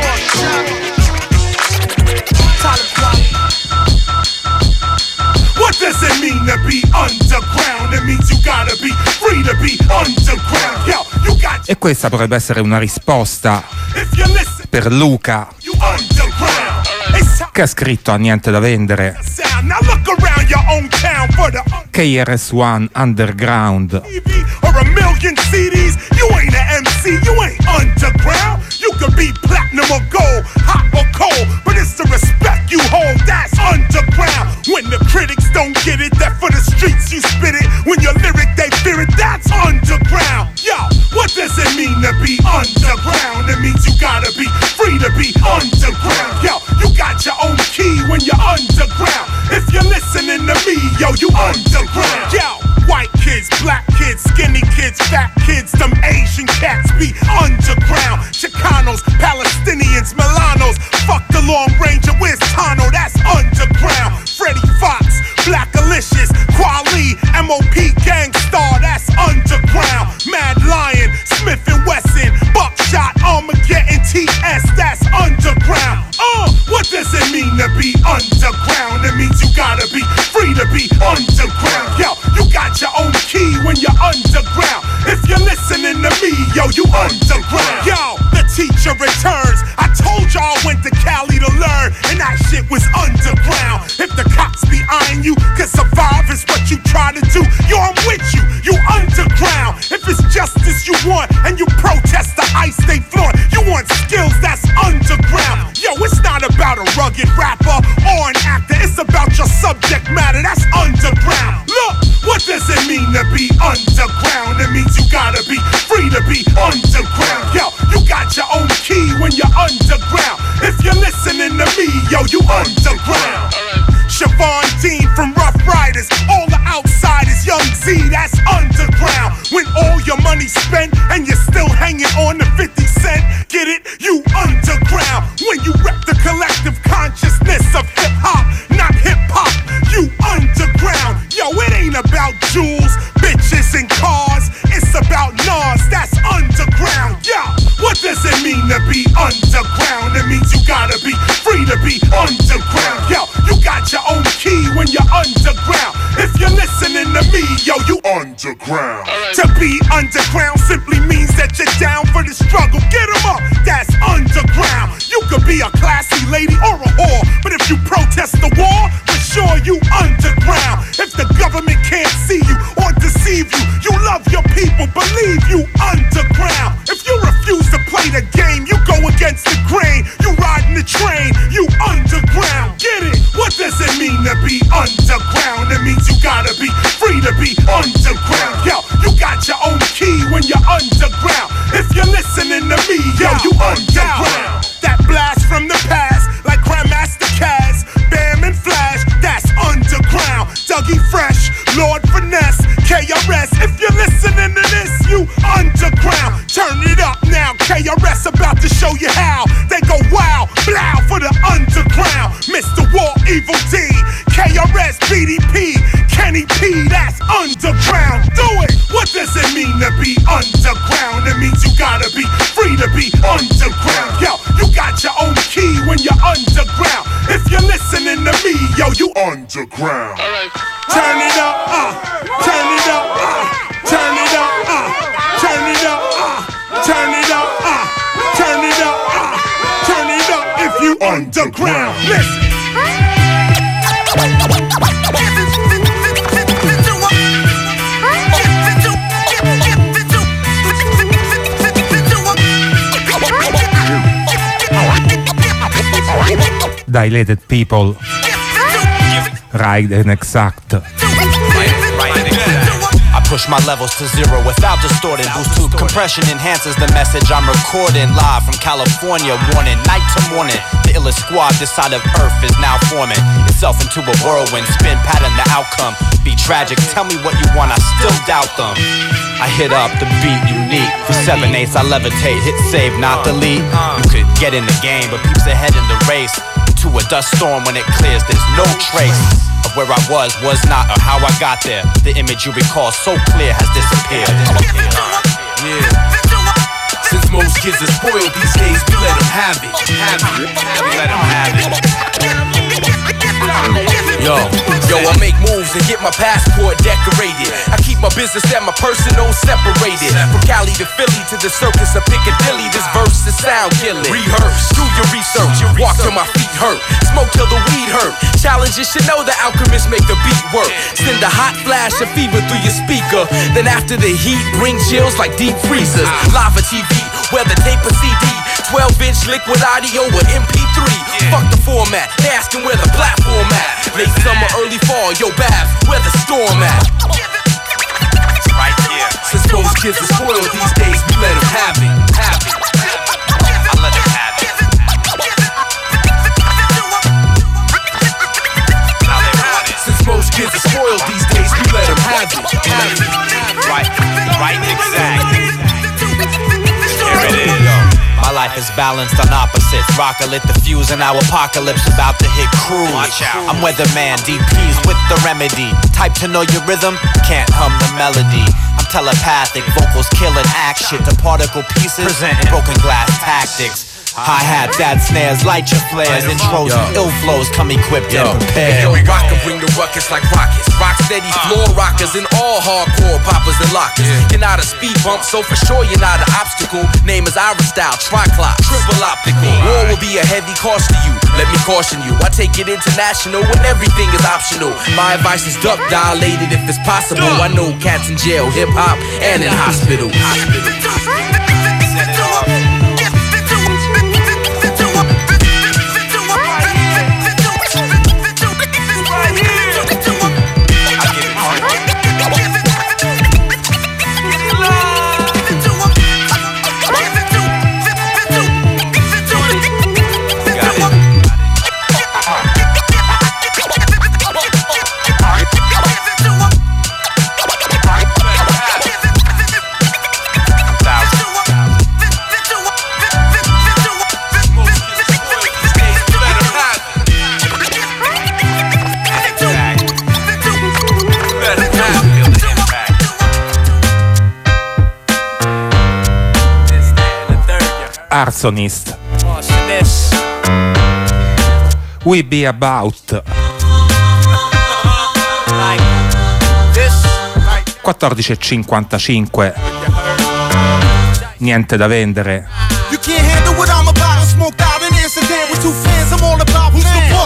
What does it mean to be underground? It means you gotta be free to be underground. Yo, you got E questa potrebbe essere una risposta if you listen, per Luca, you underground. It's che ha scritto a Niente da vendere sound. Now look around your own town for the K R S One Underground. T V or a million C Ds. You ain't an M C, you ain't underground. You could be platinum or gold, hot or cold, but it's the respect you hold that's underground. When the critics don't get it, that for the streets you spit it. When your lyric they fear it, that's underground. Yo, what does it mean to be underground? It means you gotta be free to be underground. Yo, you got your own key when you're underground. If you're listening to me, yo, you underground. Yo, white kids, black kids, skinny kids, fat kids, them Asian cats be underground. Chicanos, Palestinians, Milanos, fuck the Long Ranger, where's Tano? That's underground. Freddie Fox, Black Alicious, Quali, M O P Gangstar, that's underground. Mad Lion, Smith and Wesson, Buckshot, Armageddon, T S, that's underground. Uh, what does it mean to be underground? It means you gotta be free to be underground. Yo, you got your own key when you're underground. If you're listening to me, yo, you underground. Yo, the teacher returns. I told y'all I went to Cali to learn, and that shit was underground. If the cops be eyeing you, cause survive is what you try to do, yo, I'm with you, you underground. If it's justice you want, and you protest the ice they flaunt, you want skills that's underground. Yo, it's not about a rugged rapper or an actor, it's about your subject matter, that's underground. Look, what does it mean to be underground? It means you gotta be free to be underground. Yo, you got your own key when you're underground. If you're listening to me, yo, you underground. Siobhan Dean from Rough Riders, all the outsiders, Young Z, that's underground. When all your money's spent and you're still hanging on to fifty cent, get it? You underground. When you rep the collective consciousness of hip hop, not hip hop, you underground. Yo, it ain't about jewels, bitches, and cars. It's about Nas, that's underground. Yo, what does it mean to be underground? It means you gotta be free to be underground. Yo, you got your own key when you're underground. If you're listening to me, yo, you underground. To be underground simply means that you're down for the struggle. Get 'em up, that's underground. You could be a classy lady or a whore, but if you protest the war, for sure you underground. If the government can't see you or deceive you, you love your people, believe you underground. If you refuse to play the game, you go against the grain. You riding the train, you underground. Get it? What does it mean to be underground? It means you gotta be free to be underground. Yo, you got your own key when you're underground. If you're listening to me, yo, you underground. That blast from the past, like Grandmaster Caz, Bam and Flash, that's underground. Dougie Fresh, Lord Finesse, K R S. If you're listening to this, you underground. Turn it up now, K R S about to show you how. They go wow, blow for the underground. Mister War, Evil D, K R S, B D P, Kenny P, that's underground. Do it! What does it mean to be underground? It means you gotta be free to be underground. Yo, you got your own key when you're underground. If you're listening to me, yo, you underground. All right. Turn it up, uh, turn it up, uh, turn it up, uh, turn it up, uh, turn it up, uh, turn it up, uh, turn it up if you underground. Listen. Dilated People, Ride and Exact. I push my levels to zero without distorting. Boost tube compression enhances the message I'm recording. Live from California, warning, night to morning. The illest squad this side of Earth is now forming itself into a whirlwind. Spin pattern, the outcome be tragic. Tell me what you want, I still doubt them. I hit up the beat unique. For seven eighths I levitate, hit save, not delete. You could get in the game, but peeps ahead in the race. To a dust storm when it clears, there's no trace of where I was, was not, or how I got there. The image you recall so clear has disappeared. Yeah. Since most kids are spoiled these days, we let them have it. Have it. We let them have it. Yo, yo, I make moves and get my passport decorated. I keep my business and my personal separated. From Cali to Philly to the circus of Piccadilly, this verse is sound killing. Rehearse, do your research, walk till my feet hurt, smoke till the weed hurt. Challenges should know the alchemists make the beat work. Send a hot flash of fever through your speaker. Then after the heat, bring chills like deep freezers. Lava T V, whether tape or C D, twelve inch liquid audio or M P three. Fuck the format, they asking where the platform at. Late summer, early fall, yo Babs, where the storm at? Right here. Since most kids are spoiled these days, we let them have it. Have it. I let them have it. How they want it. Since most kids are spoiled these days, we let them have it. Have it. Right, right, exactly. Here it is. My life is balanced on opposites. Rocker lit the fuse and our apocalypse about to hit cruise. Watch out. I'm weatherman, D Ps with the remedy. Type to know your rhythm, can't hum the melody. I'm telepathic, vocals killing action to particle pieces, presenting broken glass tactics. Hi-hat, that snares, light your flares, intros, ill flows, come equipped Yo. and prepared. Yo, we rock and bring the ruckus like rockets. Rock steady floor rockers and all hardcore poppers and lockers. Yeah. You're not a speed bump, so for sure you're not an obstacle. Name is Iristyle, Triclops, triple optical. War will be a heavy cost to you. Let me caution you, I take it international when everything is optional. My advice is duck dilated if it's possible. I know cats in jail, hip hop, and in hospital. Hospital. Set it off. Arsonist, We Be About, quattordici e cinquantacinque, niente da vendere. You can't handle what I'm about. I smoked out an incident with two fans. I'm all about who's the boss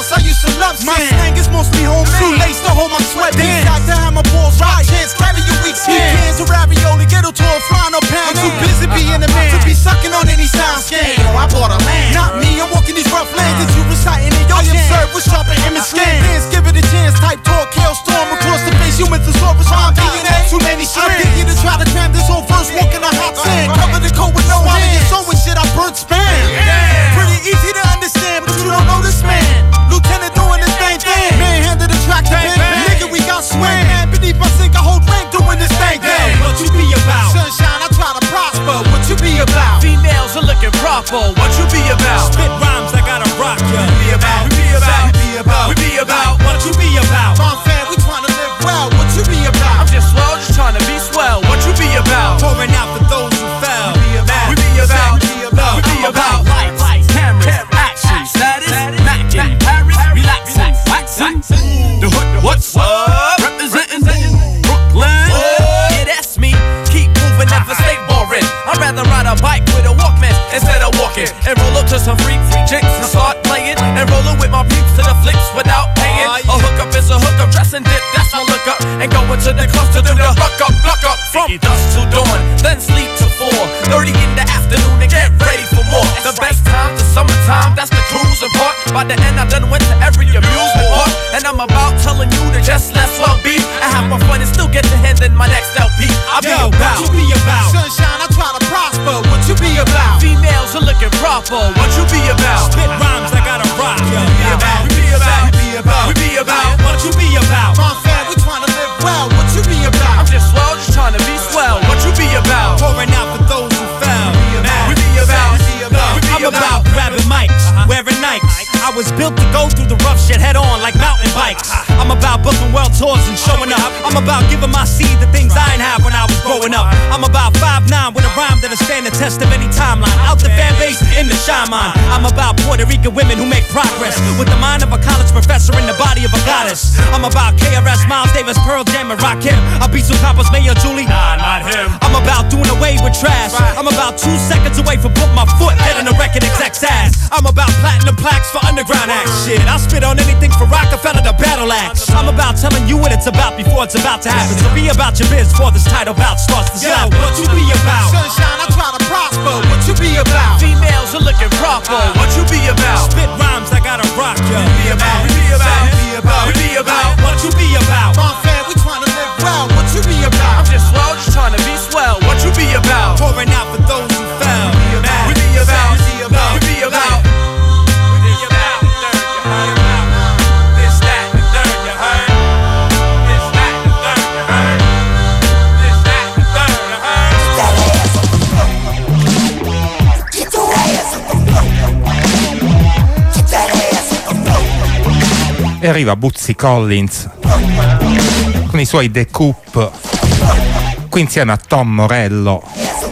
course, I used to love sin. My slang is mostly homemade. Too late to hold my sweat in. Back to have my balls right. Chance carry your weak skin. Cans of ravioli, get to a flying up pound. I'm too busy being a man to be sucking on any sound scale. I bought a land. Not me, I'm walking these rough lands that you reciting in your I observe what's sharp and image scan. Bands give it a chance, type talk, hailstorm across the face. You mythosaurus, I'm being that. Too many strands. I dare you to try to cram this whole verse, walking a hot sand. Cover the coat with no hands. You're sewing shit, I burnt spam. Pretty easy to understand, but you don't know this man. Lieutenant doing this thing thing. Man handed the track to bang bang. Nigga, we got swing. Man beneath my sink, I hold rank doing this thing thing. What you be about? Sunshine, I try to prosper. What you be about? Females are looking proper. What you be about? Spit rhymes, I gotta rock ya. We be about. We be about. We be about. We be about. What you be about? Farm fan, we tryna live well. What you be about? I'm just swell, just trying to be swell. What you be about? Pouring out for those who fell. We be about. We be about. We be about. We be about. Lights, cameras, action, status, macking, Paris, relaxing, waxing. The hood, what's up? Representing Brooklyn. Yeah, that's me. Keep moving, never stay boring. I'd rather ride a bike with a Walkman instead of walking and roll up to some freak freak chicks and start playing and rolling with my peeps to the flicks without paying. A hookup is a hookup, dress and dip, that's my look up. And going to the club to do the hook up, block up from dusk till dawn, then sleep till four thirty in the afternoon and get ready for more. The best time, the summertime, that's the cruising part. By the end I done went to every amusement park, and I'm about telling you to just let's well be and have my fun and still get to hand in my next L P. I be Yo, about. What you be about? Sunshine, I try to prosper. What you be about? Females are looking proper. What you be about? Spit rhymes, I gotta rock. Yo, we be about. We be about. We be about. We be about. What you be about? Farm fan, we tryna live well. What you be about? I'm just swell, just trying to be swell. What you be about? Pouring out for those who fell. We be about. I'm about grabbing mics, wearing Nikes. I was built to go through the rough shit head on like mountain bikes. I'm about booking world tours and showing up. I'm about giving my seed the things I ain't have when I was growing up. I'm about five nine with a rhyme that'll stand the test of any timeline. Out the fan base, in the shine mine. I'm about Puerto Rican women who make progress with the mind of a college professor in the body of a goddess. I'm about K R S, Miles Davis, Pearl Jam, and Rakim. I beat some coppers, Mayor Julie. Nah, not him. I'm about doing away with trash. I'm about two seconds away from putting my foot dead in the record exec's ass. I'm about platinum plaques for underground acts. Shit, I'll spit on anything from Rockefeller to battle axe. I'm about telling you what it's about before it's about to happen. So be about your biz before this title bout starts to slap. Yo, what you be about? Sunshine, I try to prosper. What you be about? Females are looking proper. What you be about? Spit rhymes, I gotta rock ya. We be about. We be about. We be about. We be about. What you be about? Farm fan, we tryna live well. What you be about? I'm just swell, just trying to be swell. What you be about? Pouring out for those who fell. We be about. We be about. We be about. E arriva Bootsy Collins con i suoi The Coup, qui insieme a Tom Morello,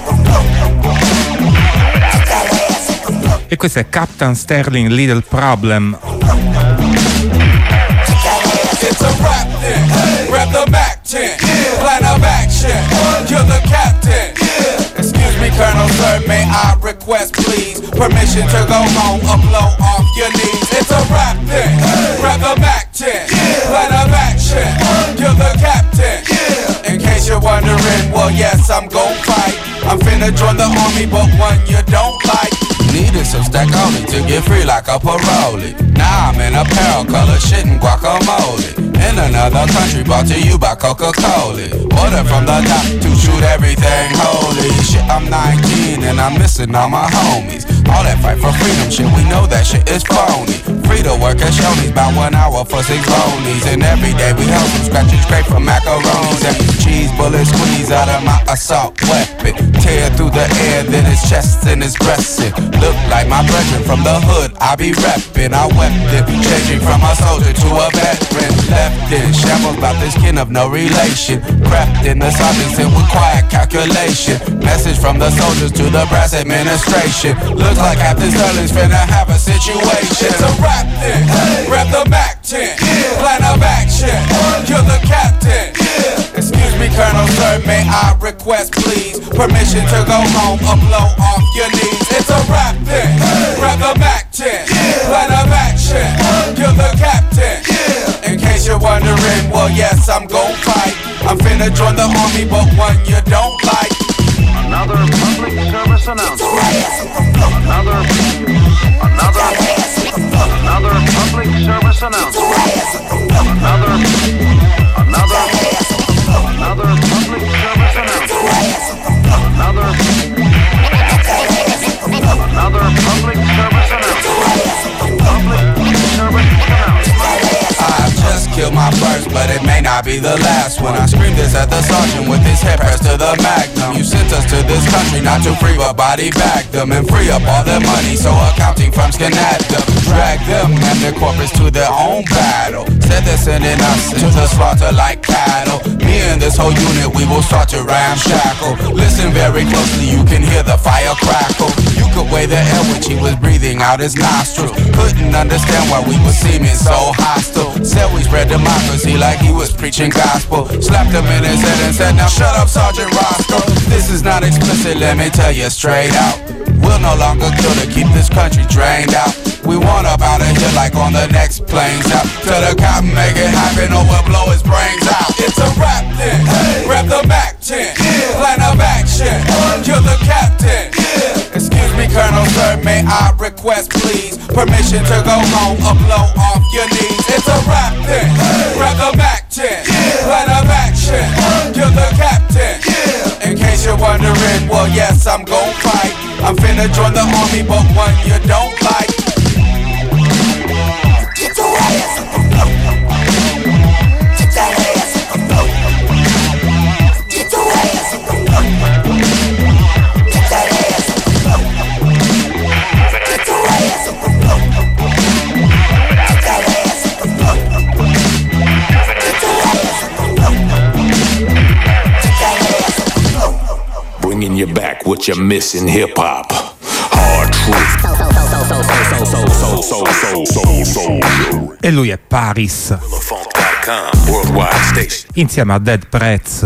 e questo è Captain Sterling Little Problem. It's a rap thing, grab the Mac ten, plan of action, you're the captain. Excuse me, Colonel, sir, may I request, please, permission to go home or blow off your knees. It's a rap thing, grab the Mac ten, plan of action, you're the captain. In case you're wondering, well, yes, I'm gon' fight. I'm finna join the army, but one you don't like. Needed some stack only to get free like a parolee. Now I'm in apparel, color shit and guacamole. In another country, brought to you by Coca-Cola. Order from the top to shoot everything holy. Shit, I'm nineteen and I'm missing all my homies. All that fight for freedom shit, we know that shit is phony. Free to work at Shoney's, about one hour for six rollies. And every day we help them scratch it straight from macaronis. And cheese bullets squeeze out of my assault weapon. Tear through the air, then his chest and his breast. Look like my brethren from the hood, I be reppin'. I wept it, changing from a soldier to a veteran. Left in shambles about this kin of no relation. Crept in the silence and with quiet calculation. Message from the soldiers to the brass administration. Looks like Captain Sterling's finna have a situation. It's a rap thing, grab the Mac ten, plan of action, you're the captain. Excuse me, Colonel, sir, may I request, please, permission to go home or blow off your knees. It's a rap thing, grab the Mac ten, plan of action, you're the well yes, I'm gon' fight. I'm finna join the army, but one you don't like. Another public service announcement. Another, another, another public service announcement. Another, another, another public service announcement. Another, another public service announcement. Public service announcement. I've just killed my first, but it may not be the last one. I screamed this at the sergeant with his head pressed to the magnum. You sent us to this country not to free but body bag them and free up all their money, so accounting firms can add them. Drag them and their corpus to their own battle. Said they're sending us to the slaughter like cattle. Me and this whole unit, we will start to ramshackle. Listen very closely, you can hear the fire crackle. You could weigh the air which he was breathing out his nostrils. Couldn't understand why we were seeming so hostile. Said we spread democracy like he was preaching gospel. Slapped him in his head and said, now shut up, Sergeant Roscoe. This is not explicit, let me tell you straight out. We'll no longer kill to keep this country drained out. We want up out of here like on the next planes out. Tell the cop make it happen or we'll blow his brains out. It's a rap then, hey. Grab the Mac ten, yeah. Plan of action, one. Kill the captain, yeah. Excuse me, Colonel, sir, may I request please permission to go home or blow off your knees. It's a rap then, hey. Grab the Mac ten, yeah. Plan of action, one. Kill the captain, yeah. In case you're wondering, well yes, I'm gon' fight. I'm finna join the army, but one you don't like. Get your ass up and blow. Get that ass up and blow. Get your ass up and blow. Get that ass up and blow. Get your ass up and blow. Get that ass up and blow. Get your ass up and blow. Get that ass up and blow. Bringing you back what you're missing, hip hop. Hard truth. E lui è Paris, insieme a Dead Prez.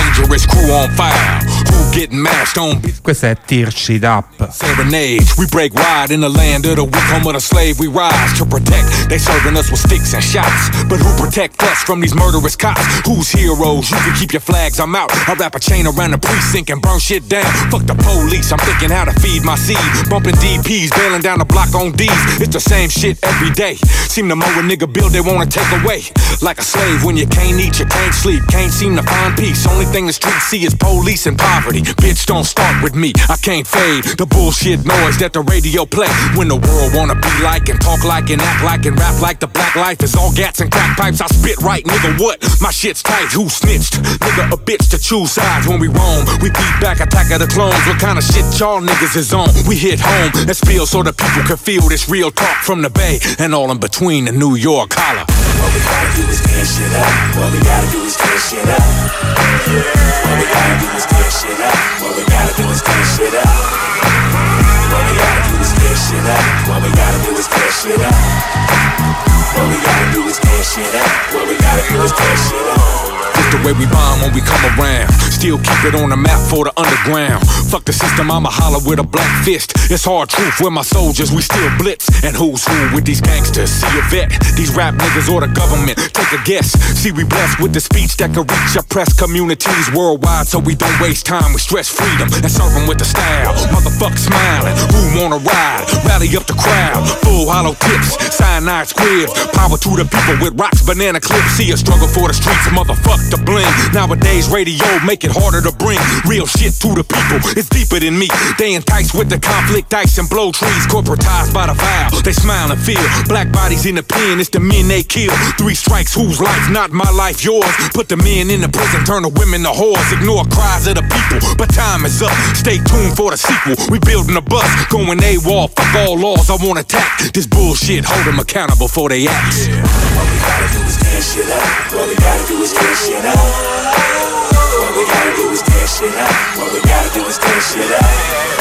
Questa è Tirch It Up. Serenades, we break wide in the land of the weak, home of the slave we rise to protect. They serving us with sticks and shots, but who protect us from these murderous cops? Who's heroes? You can keep your flags, I'm out. I wrap a chain around the precinct and burn shit down. Fuck the police, I'm thinking how to feed my seed. Bumping D Ps, bailing down the block on D's. It's the same shit every day. Seem to mow a nigga bill they wanna take away. Like a slave when you can't eat, you can't sleep, can't seem to find peace. Only thing the streets see is police and poverty. Bitch, don't start with me, I can't fade the bullshit noise that the radio play. When the world wanna be like and talk like and act like and rap like the black life is all gats and crack pipes. I spit right, nigga, what? My shit's tight, who snitched? Nigga, a bitch to choose sides when we roam. We beat back, attack of the clones. What kind of shit y'all niggas is on? We hit home and spill so the people can feel this real talk from the Bay and all in between the New York holla. What we gotta do is clear shit up. What we gotta do is clear shit up. What we gotta do is clear shit up. What we gotta do is clear shit up. What we gotta do is clear shit up. What we gotta do is clear shit up. What we gotta do is clear shit up. What we gotta do is clear shit up. It's the way we bomb when we come around. Still keep it on the map for the underground. Fuck the system, I'ma holler with a black fist. It's hard truth, we're my soldiers, we still blitz. And who's who with these gangsters? See a vet, these rap niggas or the government. Take a guess, see we blessed with the speech that can reach oppressed communities worldwide. So we don't waste time, we stress freedom and serve them with the style. Motherfucker smiling, who wanna ride? Rally up the crowd, full hollow tips, cyanide squibs. Power to the people with rocks, banana clips. See a struggle for the streets, motherfuck the bling. Nowadays radio make it harder to bring real shit to the people. It's deeper than me. They enticed with the conflict, ice and blow trees. Corporatized by the vow, they smile and feel. Black bodies in the pen, it's the men they kill. Three strikes, whose life? Not my life, yours. Put the men in the prison, turn the women to whores. Ignore cries of the people, but time is up. Stay tuned for the sequel. We building a bus, going AWOL. Fuck all laws, I won't attack this bullshit. Hold them accountable for they acts. Yeah. What we gotta do is clear shit up. What we gotta do is clear shit up. What we gotta do is clear shit up. What we gotta do is clear shit up.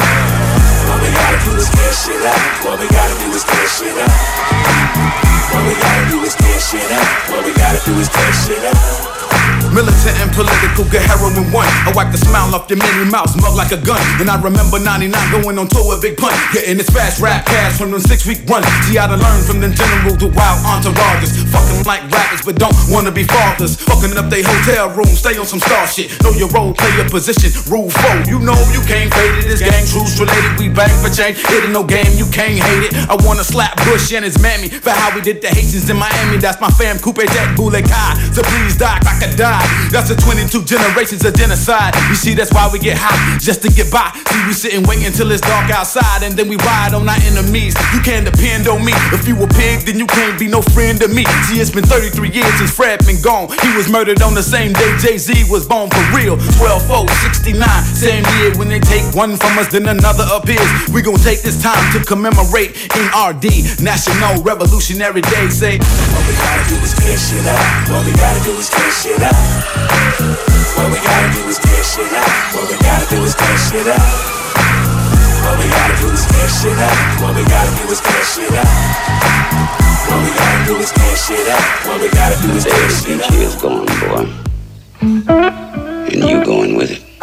What we gotta do is clear shit up. What we gotta do is clear shit up. What we gotta do is clear shit up. What we gotta do is clear shit up. militant and political, get heroin one. I wipe the smile off your mini mouth, mug like a gun. And I remember ninety-nine going on tour with Big Pun, getting this fast rap cash from them six week run. See how to learn from the general to wild entourages. Fucking like rappers but don't wanna be fathers. Fucking up they hotel room, stay on some star shit. Know your role, play your position, rule four. You know you can't fade it, this gang truths related. We bang for change, it ain't no game, you can't hate it. I wanna slap Bush and his mammy for how we did the Haitians in Miami. That's my fam, Coupe Jack Boule Kai. So please die, I could die. That's the twenty-two generations of genocide. You see, that's why we get high, just to get by. See, we sit and wait until it's dark outside, and then we ride on our enemies. You can't depend on me. If you a pig, then you can't be no friend of me. See, it's been thirty-three years since Fred been gone. He was murdered on the same day Jay-Z was born for real. twelve four sixty-nine, same year when they take one from us, then another appears. We gon' take this time to commemorate N R D, National Revolutionary Day. Say, what we gotta do is clear shit up. What we gotta do is clear shit up. What we gotta do is clear shit up. What we gotta do is clear shit up. What we gotta do is clear shit up. What we gotta do is clear shit up. What we gotta do is clear shit up. What we gotta do is clear shit up. Is going, boy, and you going with it.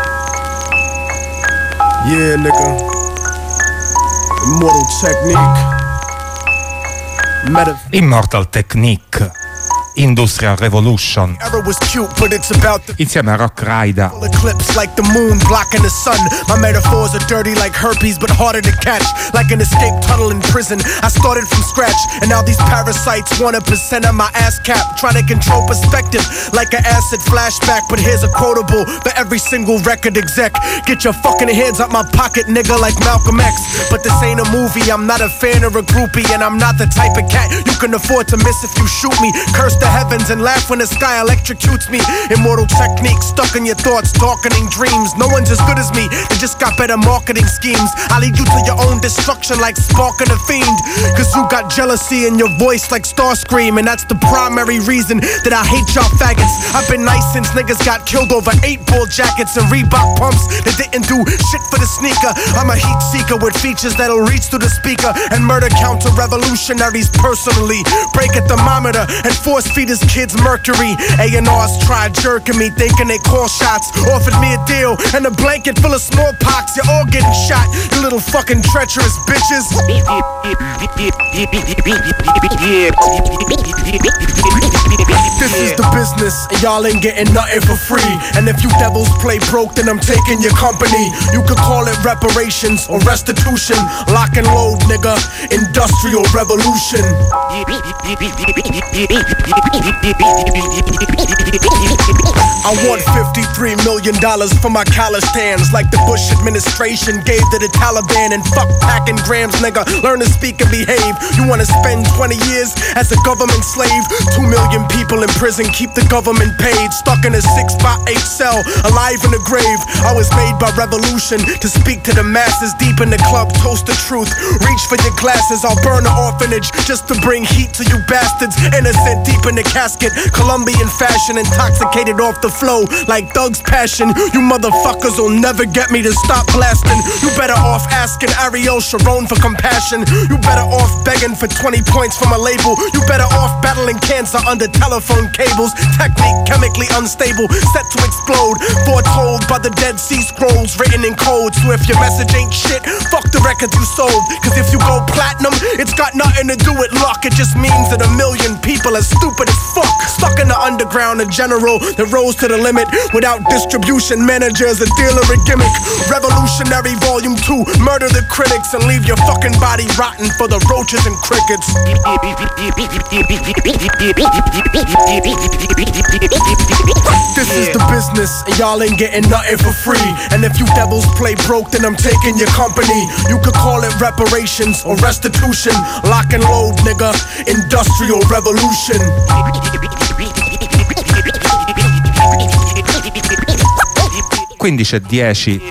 Yeah, nigga. Immortal Technique. Meta- Immortal Technique. Industrial Revolution. Insieme a Rock Raida. Eclipse like the moon blocking the sun. My metaphors are dirty like herpes, but harder to catch. Like an escape tunnel in prison. I started from scratch, and now these parasites want a percent of my ass cap. Trying to control perspective like an acid flashback. But here's a quotable for every single record exec. Get your fucking hands out my pocket, nigga, like Malcolm X. But this ain't a movie, I'm not a fan or a groupie, and I'm not the type of cat you can afford to miss if you shoot me. Curse the heavens and laugh when the sky electrocutes me. Immortal technique stuck in your thoughts, darkening dreams. No one's as good as me, they just got better marketing schemes. I lead you to your own destruction like sparking a fiend. Cause you got jealousy in your voice like Starscream, and that's the primary reason that I hate y'all faggots. I've been nice since niggas got killed over eight ball jackets and Reebok pumps that didn't do shit for the sneaker. I'm a heat seeker with features that'll reach through the speaker and murder counter revolutionaries personally. Break a thermometer and force feed his kids mercury. A and R's tried jerking me, thinking they call shots. Offered me a deal and a blanket full of smallpox. You're all getting shot, you little fucking treacherous bitches. This is the business, and y'all ain't getting nothing for free. And if you devils play broke, then I'm taking your company. You could call it reparations or restitution. Lock and load, nigga. Industrial revolution. I want fifty-three million dollars for my college stands, like the Bush administration gave to the Taliban. And fuck packing grams, nigga. Learn to speak and behave. You wanna spend twenty years as a government slave? Two million people in prison, keep the government paid. Stuck in a six by eight cell, alive in the grave. I was made by revolution to speak to the masses. Deep in the club, toast the truth. Reach for your glasses, I'll burn an orphanage just to bring heat to you bastards. Innocent deep in the casket, Colombian fashion, intoxicated off the flow like Thug's passion. You motherfuckers will never get me to stop blasting. You better off asking Ariel Sharon for compassion. You better off begging for twenty points from a label. You better off battling cancer under telephone cables. Technique chemically unstable, set to explode. Foretold by the Dead Sea Scrolls, written in code. So if your message ain't shit, fuck the records you sold. Cause if you go platinum, it's got nothing to do with luck. It just means that a million people are stupid as fuck. Stuck in the underground, a general that rose to the limit. Without distribution managers, a dealer, a gimmick. Revolutionary Volume two, murder the critics and leave your fucking body rotten for the roaches and crickets. This is the business, and y'all ain't getting nothing for free. And if you devils play broke, then I'm taking your company. You could call it reparations or restitution. Lock and load, nigga. Industrial revolution. quindici e dieci.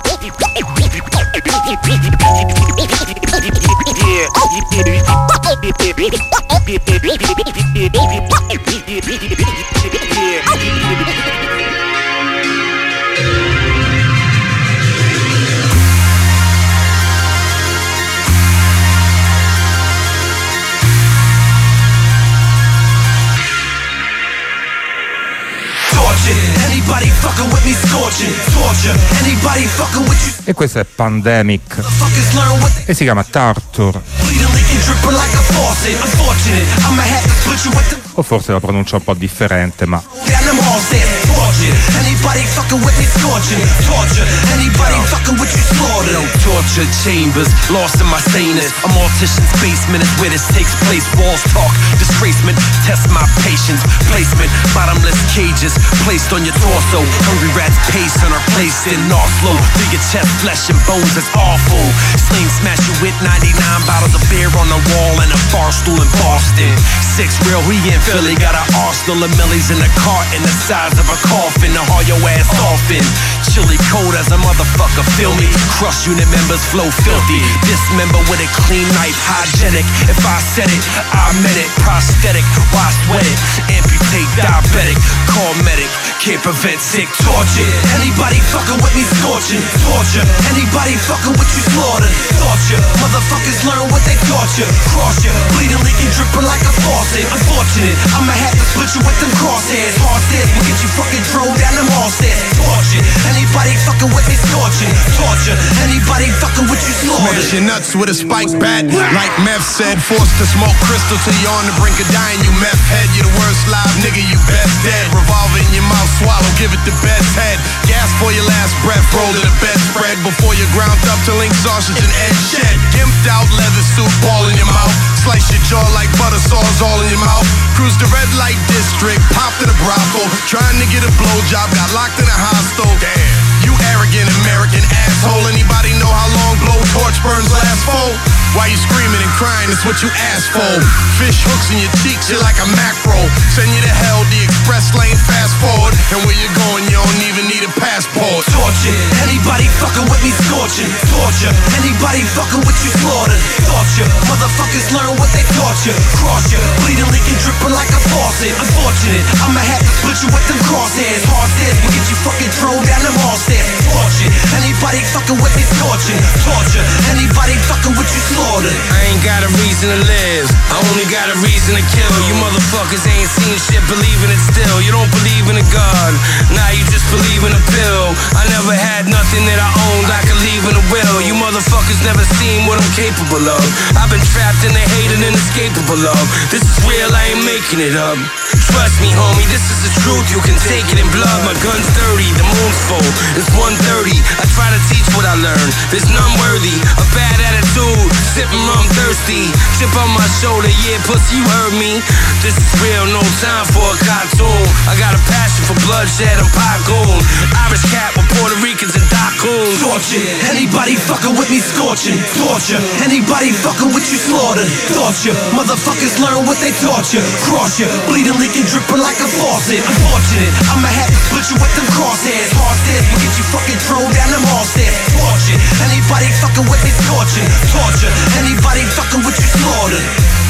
fucking with me scorching, torture. Anybody fucking with you. E questo è Pandemic Motherfuckers learn what they e si chiama Torture, bleeding, leaking, dripping like a faucet. Unfortunate, I'ma have to split you with the o forse la pronuncia un po' differente, ma down them all stairs. Torture. Anybody fucking with me scorching, torture. Anybody fucking with you slaughter. No torture chambers, lost in my saneness. A mortician's basement is where this takes place. Walls talk, disgracement, test my patience. Placement, bottomless cages placed on your torso. Hungry rats pace and are placed in Oslo. Through your chest, flesh and bones, it's awful. Sling smash you with ninety-nine bottles of beer on the wall and a bar stool in Boston. Six real, we in Philly, got an arsenal of millies in the cart in the size of a coffin to haul your ass off in. Chilly cold as a motherfucker, feel me? Crush unit members flow filthy. Dismember with a clean knife, hygienic. If I said it, I meant it. Prosthetic, why sweat it? Amputate, diabetic, call medic. Can't prevent sick torture. Anybody fucking with me scorching, torture. Anybody fucking with you slaughter, torture. Motherfuckers learn what they torture, cross you, bleeding, leaking, dripping like a faucet. Unfortunate, I'ma have to split you with them crosshairs. Hard stairs will get you fucking thrown down them hall stairs. Torture. Anybody fucking with me scorching, torture. Anybody fucking with you slaughter. Smash your nuts with a spike bat. Like meth said, forced to smoke crystal till you're on the brink of dying. You meth head, you're the worst live nigga, you best dead. Revolver in your mouth, swallow, give it the best head. Gas for your last breath, roll to the bed spread. Before you're ground up till ink sausage and egg shed. Gimped out leather suit, ball in your mouth. Slice your jaw like butter sauce all in your mouth. Cruise the red light district, pop to the brothel. Trying to get a blowjob, got locked in a hostel. Damn, you arrogant American asshole. Anybody know how long blowtorch burns last for? Why you screaming and crying, it's what you asked for. Fish hooks in your cheeks, you're like a macro. Send you to hell, the express lane fast forward. And where you're going, you don't even need a passport. Torture, anybody fucking with me scorching, torture. Anybody fucking with you slaughter, torture. Motherfuckers learn what they torture, cross you, bleeding, leaking, dripping like a faucet. Unfortunate, I'ma have to split you with them crosshairs. Hard stairs will get you fucking thrown down them hall stairs. Torture, anybody fucking with me scorching, torture. Anybody fucking with you slaughter. I ain't got a reason to live, I only got a reason to kill. You motherfuckers ain't seen shit, believing it still. You don't believe in a God, now you just believe in a pill. I never had nothing that I owned, I could leave in a will. You motherfuckers never seen what I'm capable of. I've been trapped in the hate and inescapable of. This is real, I ain't making it up. Trust me, homie, this is the truth, you can take it in blood. My gun's dirty, the moon's full, it's one thirty. I try to teach what I learned, there's none worthy. A bad attitude, sipping rum thirsty. Chip on my shoulder, yeah, pussy, you heard me. This is real, no time for a cartoon. I got a passion for bloodshed and pot goon. Irish cat with Puerto Ricans and Dacoons. Torture, anybody fucking with me scorching, torture. Anybody fucking with you slaughter, torture. Motherfuckers learn what they torture, cross you, bleeding, leaking, dripping like a faucet. Unfortunate, I'ma have to split you with them crosshairs. Hard stairs will get you fucking thrown down them hall stairs. Torture, anybody fucking with me scorching, torture. Anybody fucking with you slaughter.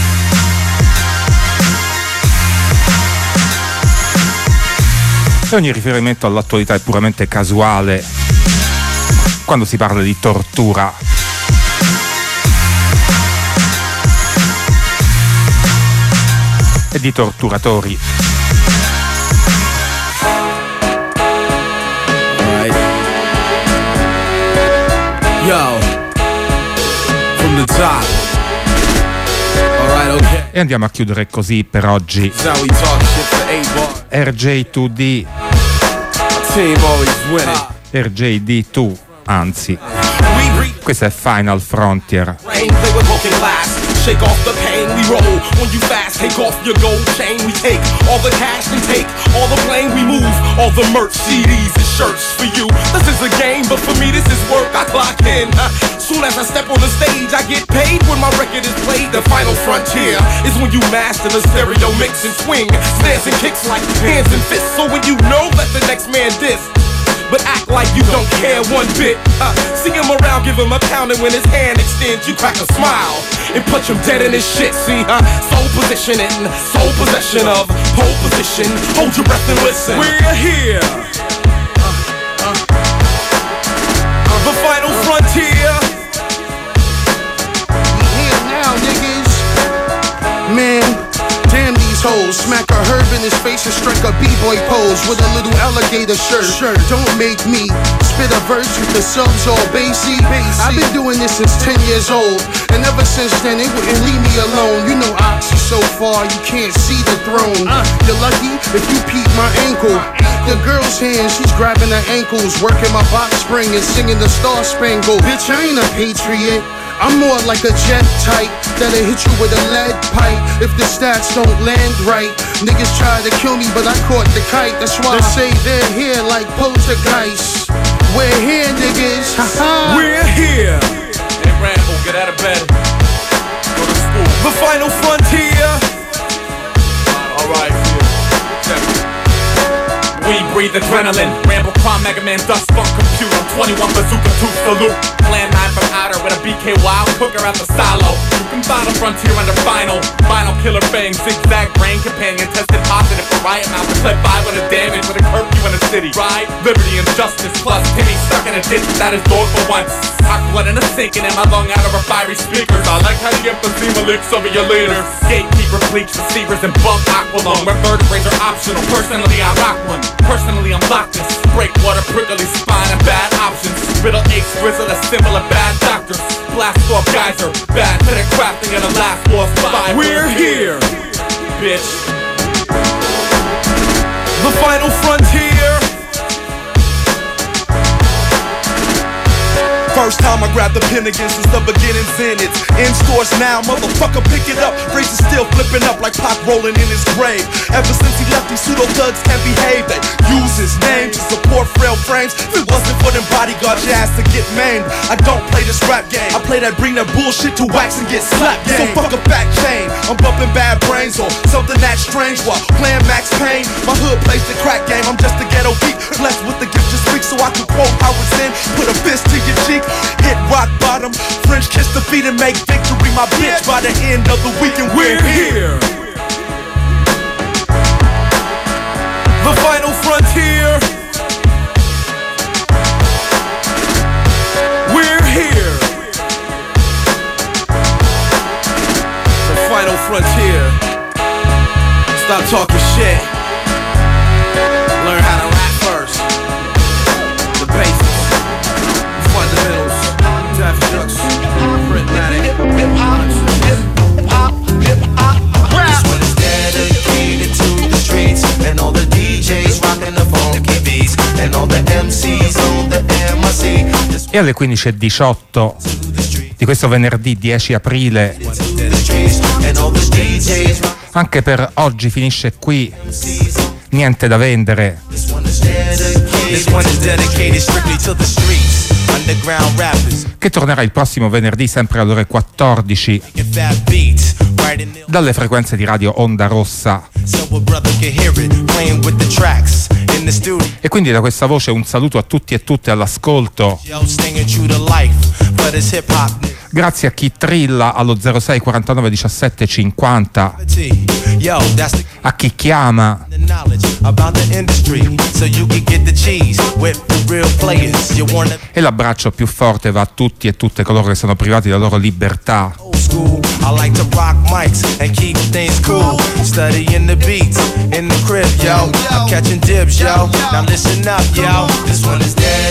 E ogni riferimento all'attualità è puramente casuale quando si parla di tortura. E di torturatori. Yo, from the top. Alright, okay. E andiamo a chiudere così per oggi. R J due D. R J D due, anzi. Questo è Final Frontier. Shake off the pain, we roll. When you fast, take off your gold chain. We take all the cash and take all the blame. We move all the merch, C Ds and shirts for you. This is a game, but for me this is work. I clock in. Uh, soon as I step on the stage, I get paid when my record is played. The final frontier is when you master the stereo mix and swing. Snares and kicks like hands and fists. So when you know that the next man diss, but act like you don't care one bit. Uh, see him around, give him a pound, and when his hand extends, you crack a smile and punch him dead in his shit. See, uh, soul positioning, soul possession of pole position. Hold your breath and listen. We're here. Uh, uh, uh, the final frontier. We here now, niggas. Man, damn these toes. Smack a herb in his face and strike a b-boy pose with a little alligator shirt. Don't make me spit a verse with the subs all bassy. I've been doing this since ten years old, and ever since then it wouldn't leave me alone. You know Oxy so far you can't see the throne. You're lucky if you peep my ankle. The girl's hand, she's grabbing her ankles, working my box spring and singing the Star Spangled. Bitch, I ain't a patriot. I'm more like a jet type that'll hit you with a lead pipe if the stats don't land right. Niggas try to kill me, but I caught the kite. That's why I say they're here like poltergeists. We're here, niggas. We're here. Hey, Rambo, get out of bed. Go to school. The final frontier. Alright, we breathe adrenaline. Rambo, crime, Mega Man, dust, funk, computer. twenty-one bazooka, tooth, salute. Plan nine from outer with a B K wild cooker at the silo. You can bottom frontier under final. Final killer fang, zigzag brain companion. Tested positive for riot mouth. Clip five with a damage with a curfew in the city. Right? Liberty and justice plus Timmy stuck in a ditch without his dog for once. Hot blood in a sinking in my lung out of her fiery speakers. I like how you emphysema licks over your leaders. Gatekeeper, bleach, receivers, and bump aqualung. Where vertebraes are optional. Personally, I rock one. Personally, I'm locked in breakwater, prickly spine, and bad options. Riddle aches, grizzle, a similar bad doctors. Blast off geyser, bad to the crafting of the last boss five. We're here, bitch. The final frontier. First time I grabbed the pen again since the beginning's in it. In stores now, motherfucker, pick it up. Phrases still flipping up like Pac rolling in his grave. Ever since he left, these pseudo thugs can't behave. They use his name to support frail frames. If it wasn't for them bodyguards, your ass to get maimed. I don't play this rap game. I play that bring that bullshit to wax and get slapped game. So fuck a back chain. I'm bumping bad brains or something that strange while playing Max Payne. My hood plays the crack game. I'm just a ghetto geek, blessed with the gift to speak so I can quote how it's in. Put a fist to your cheek. Hit rock bottom, French kiss the feet and make victory my bitch by the end of the weekend. We're here. The final frontier. We're here. The final frontier. Stop talking shit. Learn how to rap first. The basics. Fundamentals, Def Jux, Britmatic, hip-hop, hip-hop, hip-hop, rap. This one is dedicated to the streets and all the D Js rocking the funky beats and all the M Cs on the M I C. E alle quindici e diciotto di questo venerdì dieci aprile, anche per oggi finisce qui Niente da vendere, che tornerà il prossimo venerdì sempre alle ore quattordici dalle frequenze di Radio Onda Rossa. E quindi da questa voce un saluto a tutti e tutte all'ascolto. Grazie a chi trilla allo zero sei quarantanove diciassette cinquanta, a chi chiama, e l'abbraccio più forte va a tutti e tutte coloro che sono privati della loro libertà. I like to rock mics and keep things cool. Studying the beats in the crib, yo. I'm catching dibs, yo. Now listen up, yo. This one is dead.